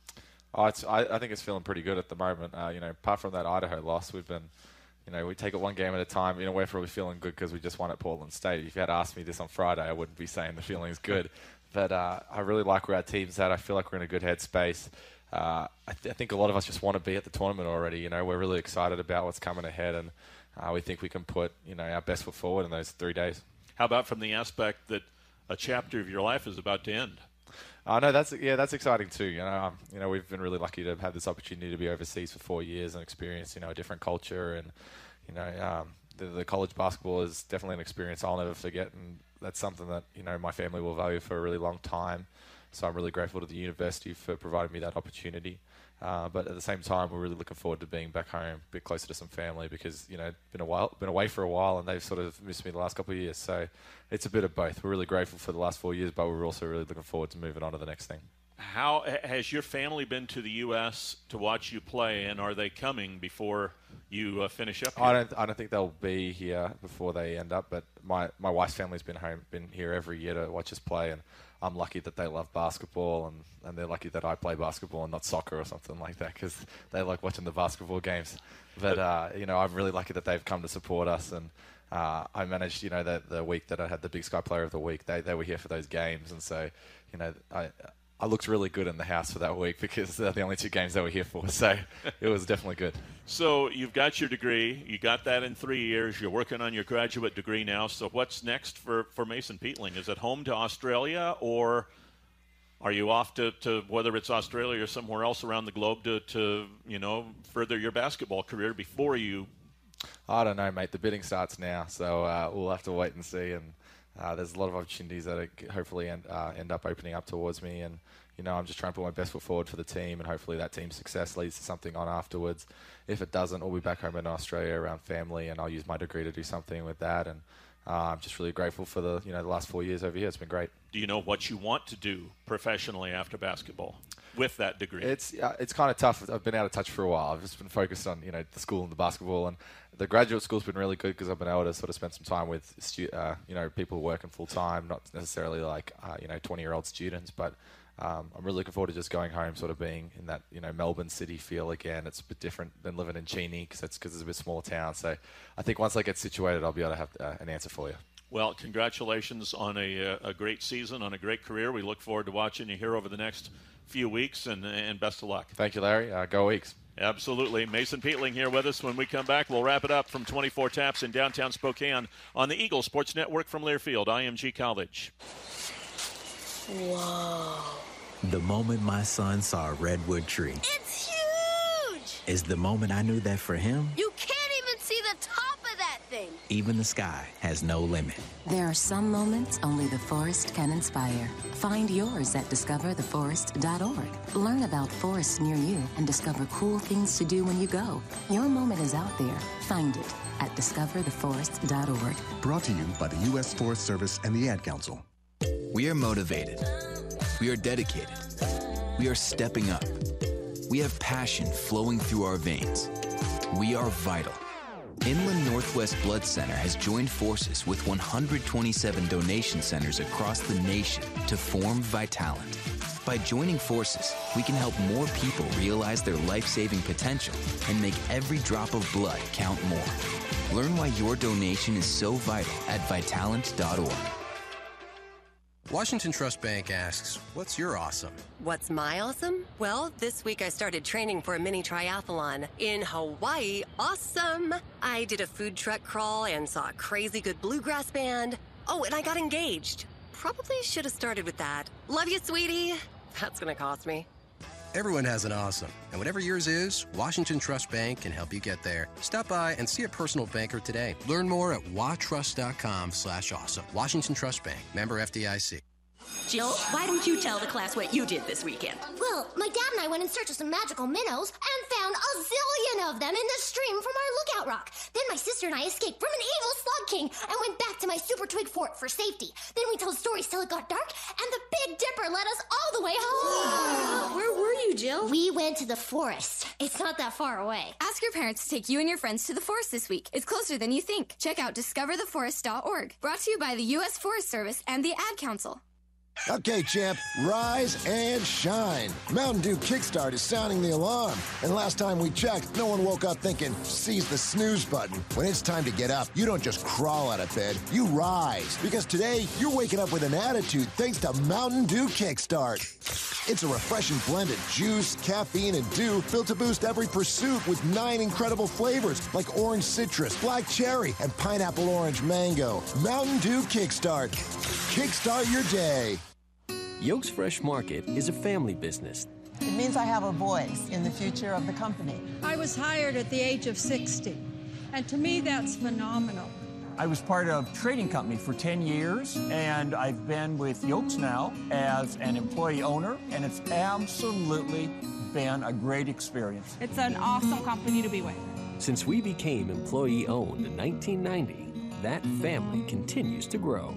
Oh, it's, I, I think it's feeling pretty good at the moment. Uh, you know, apart from that Idaho loss, we've been, you know, we take it one game at a time. You know, we're probably feeling good because we just won at Portland State. If you had asked me this on Friday, I wouldn't be saying the feeling's good. But uh, I really like where our team's at. I feel like we're in a good headspace. Uh, I, th- I think a lot of us just want to be at the tournament already. You know, we're really excited about what's coming ahead, and Uh, we think we can put, you know, our best foot forward in those three days. How about from the aspect that a chapter of your life is about to end? I uh, know that's yeah, that's exciting too. You know, um, you know, we've been really lucky to have had this opportunity to be overseas for four years and experience, you know, a different culture, and you know, um, the, the college basketball is definitely an experience I'll never forget, and that's something that you know my family will value for a really long time. So I'm really grateful to the university for providing me that opportunity. Uh, but at the same time, we're really looking forward to being back home, a bit closer to some family, because you know, been a while, been away for a while, and they've sort of missed me the last couple of years. So it's a bit of both. We're really grateful for the last four years, but we're also really looking forward to moving on to the next thing. How has your family been to the U S to watch you play, and are they coming before you uh, finish up here? I don't. I don't think they'll be here before they end up. But my, my wife's family's been home, been here every year to watch us play, and I'm lucky that they love basketball, and, and they're lucky that I play basketball and not soccer or something like that, because they like watching the basketball games. But uh, you know, I'm really lucky that they've come to support us, and uh, I managed, you know, the the week that I had the Big Sky Player of the Week, they they were here for those games, and so you know, I. I looked really good in the house for that week because they're the only two games they were here for, so it was definitely good. So you've got your degree. You got that in three years. You're working on your graduate degree now. So what's next for, for Mason Peatling? Is it home to Australia, or are you off to, to whether it's Australia or somewhere else around the globe to, to you know, further your basketball career before you? I don't know, mate. The bidding starts now, so uh, we'll have to wait and see. And uh, there's a lot of opportunities that are hopefully end, uh, end up opening up towards me. And, you know, I'm just trying to put my best foot forward for the team, and hopefully that team's success leads to something on afterwards. If it doesn't, I'll be back home in Australia around family, and I'll use my degree to do something with that. And uh, I'm just really grateful for the, you know, the last four years over here. It's been great. Do you know what you want to do professionally after basketball with that degree? It's uh, it's kind of tough. I've been out of touch for a while. I've just been focused on, you know, the school and the basketball, and the graduate school's been really good because I've been able to sort of spend some time with, stu- uh, you know, people working full time, not necessarily like, uh, you know, twenty-year-old students, but um, I'm really looking forward to just going home, sort of being in that, you know, Melbourne city feel again. It's a bit different than living in Cheney because it's because it's a bit smaller town. So I think once I get situated, I'll be able to have uh, an answer for you. Well, congratulations on a, a great season, on a great career. We look forward to watching you here over the next few weeks, and, and best of luck. Thank you, Larry. Uh, go Eagles. Absolutely. Mason Peatling here with us. When we come back, we'll wrap it up from twenty-four Taps in downtown Spokane on the Eagle Sports Network from Learfield, I M G College. Whoa. The moment my son saw a redwood tree. It's huge! Is the moment I knew that for him, You can't even see the top of that thing. even the sky has no limit. There are some moments only the forest can inspire. Find yours at discover the forest dot org. Learn about forests near you and discover cool things to do when you go. Your moment is out there. Find it at discover the forest dot org. Brought to you by the U S Forest Service and the Ad Council. We are motivated. We are dedicated. We are stepping up. We have passion flowing through our veins. We are vital. Inland Northwest Blood Center has joined forces with one hundred twenty-seven donation centers across the nation to form Vitalant. By joining forces, we can help more people realize their life-saving potential and make every drop of blood count more. Learn why your donation is so vital at vitalant dot org. Washington Trust Bank asks, what's your awesome? What's my awesome? Well, this week I started training for a mini triathlon in Hawaii. Awesome! I did a food truck crawl and saw a crazy good bluegrass band. Oh, and I got engaged. Probably should have started with that. Love you, sweetie. That's gonna cost me. Everyone has an awesome, and whatever yours is, Washington Trust Bank can help you get there. Stop by and see a personal banker today. Learn more at watrust.com slash awesome. Washington Trust Bank, member F D I C. Jill, why don't you tell the class what you did this weekend? Well, my dad and I went in search of some magical minnows and found a zillion of them in the stream from our lookout rock. Then my sister and I escaped from an evil slug king and went back to my super twig fort for safety. Then we told stories till it got dark, and the Big Dipper led us all the way home. Where were you, Jill? We went to the forest. It's not that far away. Ask your parents to take you and your friends to the forest this week. It's closer than you think. Check out discover the forest dot org. Brought to you by the U S Forest Service and the Ad Council. Okay, champ, rise and shine. Mountain Dew Kickstart is sounding the alarm. And last time we checked, no one woke up thinking, seize the snooze button. When it's time to get up, you don't just crawl out of bed, you rise. Because today, you're waking up with an attitude thanks to Mountain Dew Kickstart. It's a refreshing blend of juice, caffeine, and dew built to boost every pursuit with nine incredible flavors like orange citrus, black cherry, and pineapple orange mango. Mountain Dew Kickstart. Kickstart your day. Yoke's Fresh Market is a family business. It means I have a voice in the future of the company. I was hired at the age of sixty, and to me that's phenomenal. I was part of trading company for ten years, and I've been with Yoke's now as an employee owner, and it's absolutely been a great experience. It's an awesome company to be with. Since we became employee-owned in nineteen ninety, that family continues to grow.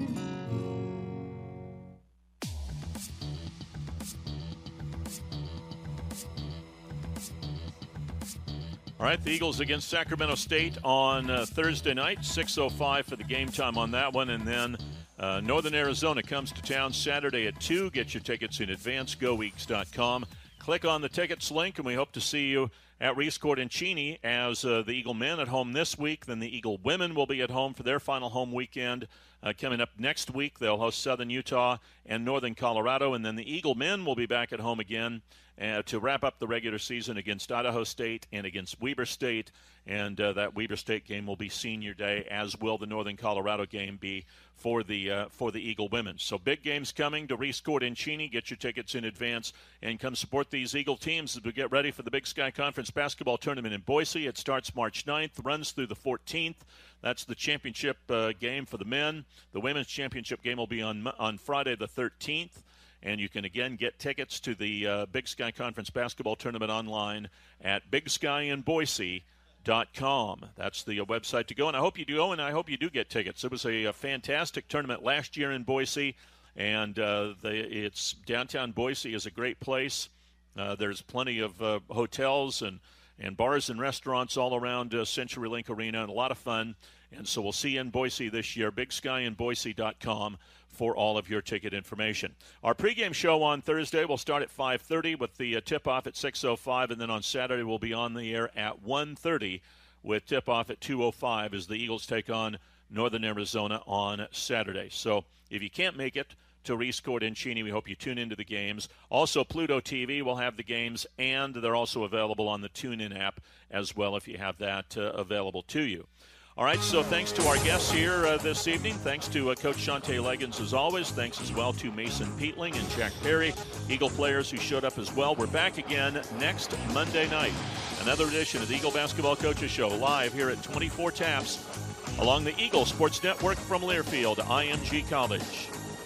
All right, the Eagles against Sacramento State on uh, Thursday night, six oh five for the game time on that one. And then uh, Northern Arizona comes to town Saturday at two. Get your tickets in advance, go eagles dot com. Click on the tickets link, and we hope to see you at Reese Court in Cheney as uh, the Eagle men at home this week. Then the Eagle women will be at home for their final home weekend. Uh, coming up next week, they'll host Southern Utah and Northern Colorado. And then the Eagle men will be back at home again uh, to wrap up the regular season against Idaho State and against Weber State. And uh, that Weber State game will be senior day, as will the Northern Colorado game be for the uh, for the Eagle women. So big games coming to Reese Court in Cheney. Get your tickets in advance and come support these Eagle teams as we get ready for the Big Sky Conference Conference basketball tournament in Boise. It starts March ninth, runs through the fourteenth. That's the championship uh, game for the men. The women's championship game will be on on Friday the thirteenth. And you can, again, get tickets to the uh, Big Sky Conference basketball tournament online at big sky in boise dot com. That's the uh, website to go. And I hope you do, and I hope you do get tickets. It was a, a fantastic tournament last year in Boise, and uh, the, it's downtown Boise is a great place. Uh, there's plenty of uh, hotels and, and bars and restaurants all around uh, CenturyLink Arena, and a lot of fun. And so we'll see you in Boise this year, big sky in boise dot com for all of your ticket information. Our pregame show on Thursday will start at five thirty with the uh, tip-off at six oh five, and then on Saturday we'll be on the air at one thirty with tip-off at two oh five as the Eagles take on Northern Arizona on Saturday. So if you can't make it to Reese Court in Cheney, we hope you tune into the games. Also, Pluto T V will have the games, and they're also available on the TuneIn app as well if you have that uh, available to you. All right, so thanks to our guests here uh, this evening. Thanks to uh, Coach Shante Leggins, as always. Thanks as well to Mason Peatling and Jack Perry, Eagle players who showed up as well. We're back again next Monday night. Another edition of the Eagle Basketball Coaches Show, live here at twenty-four Taps along the Eagle Sports Network from Learfield, I M G College.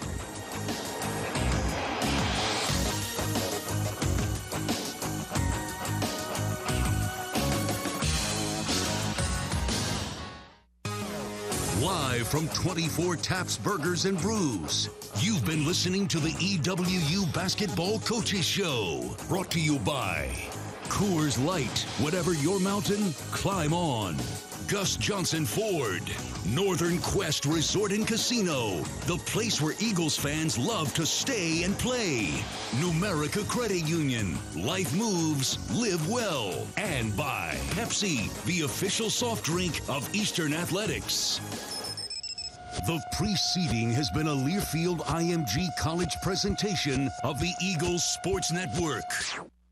Live from twenty-four Taps Burgers and Brews, you've been listening to the E W U Basketball Coaches Show. Brought to you by Coors Light. Whatever your mountain, climb on. Gus Johnson Ford. Northern Quest Resort and Casino. The place where Eagles fans love to stay and play. Numerica Credit Union. Life moves, live well. And by Pepsi, the official soft drink of Eastern Athletics. The preceding has been a Learfield I M G College presentation of the Eagles Sports Network.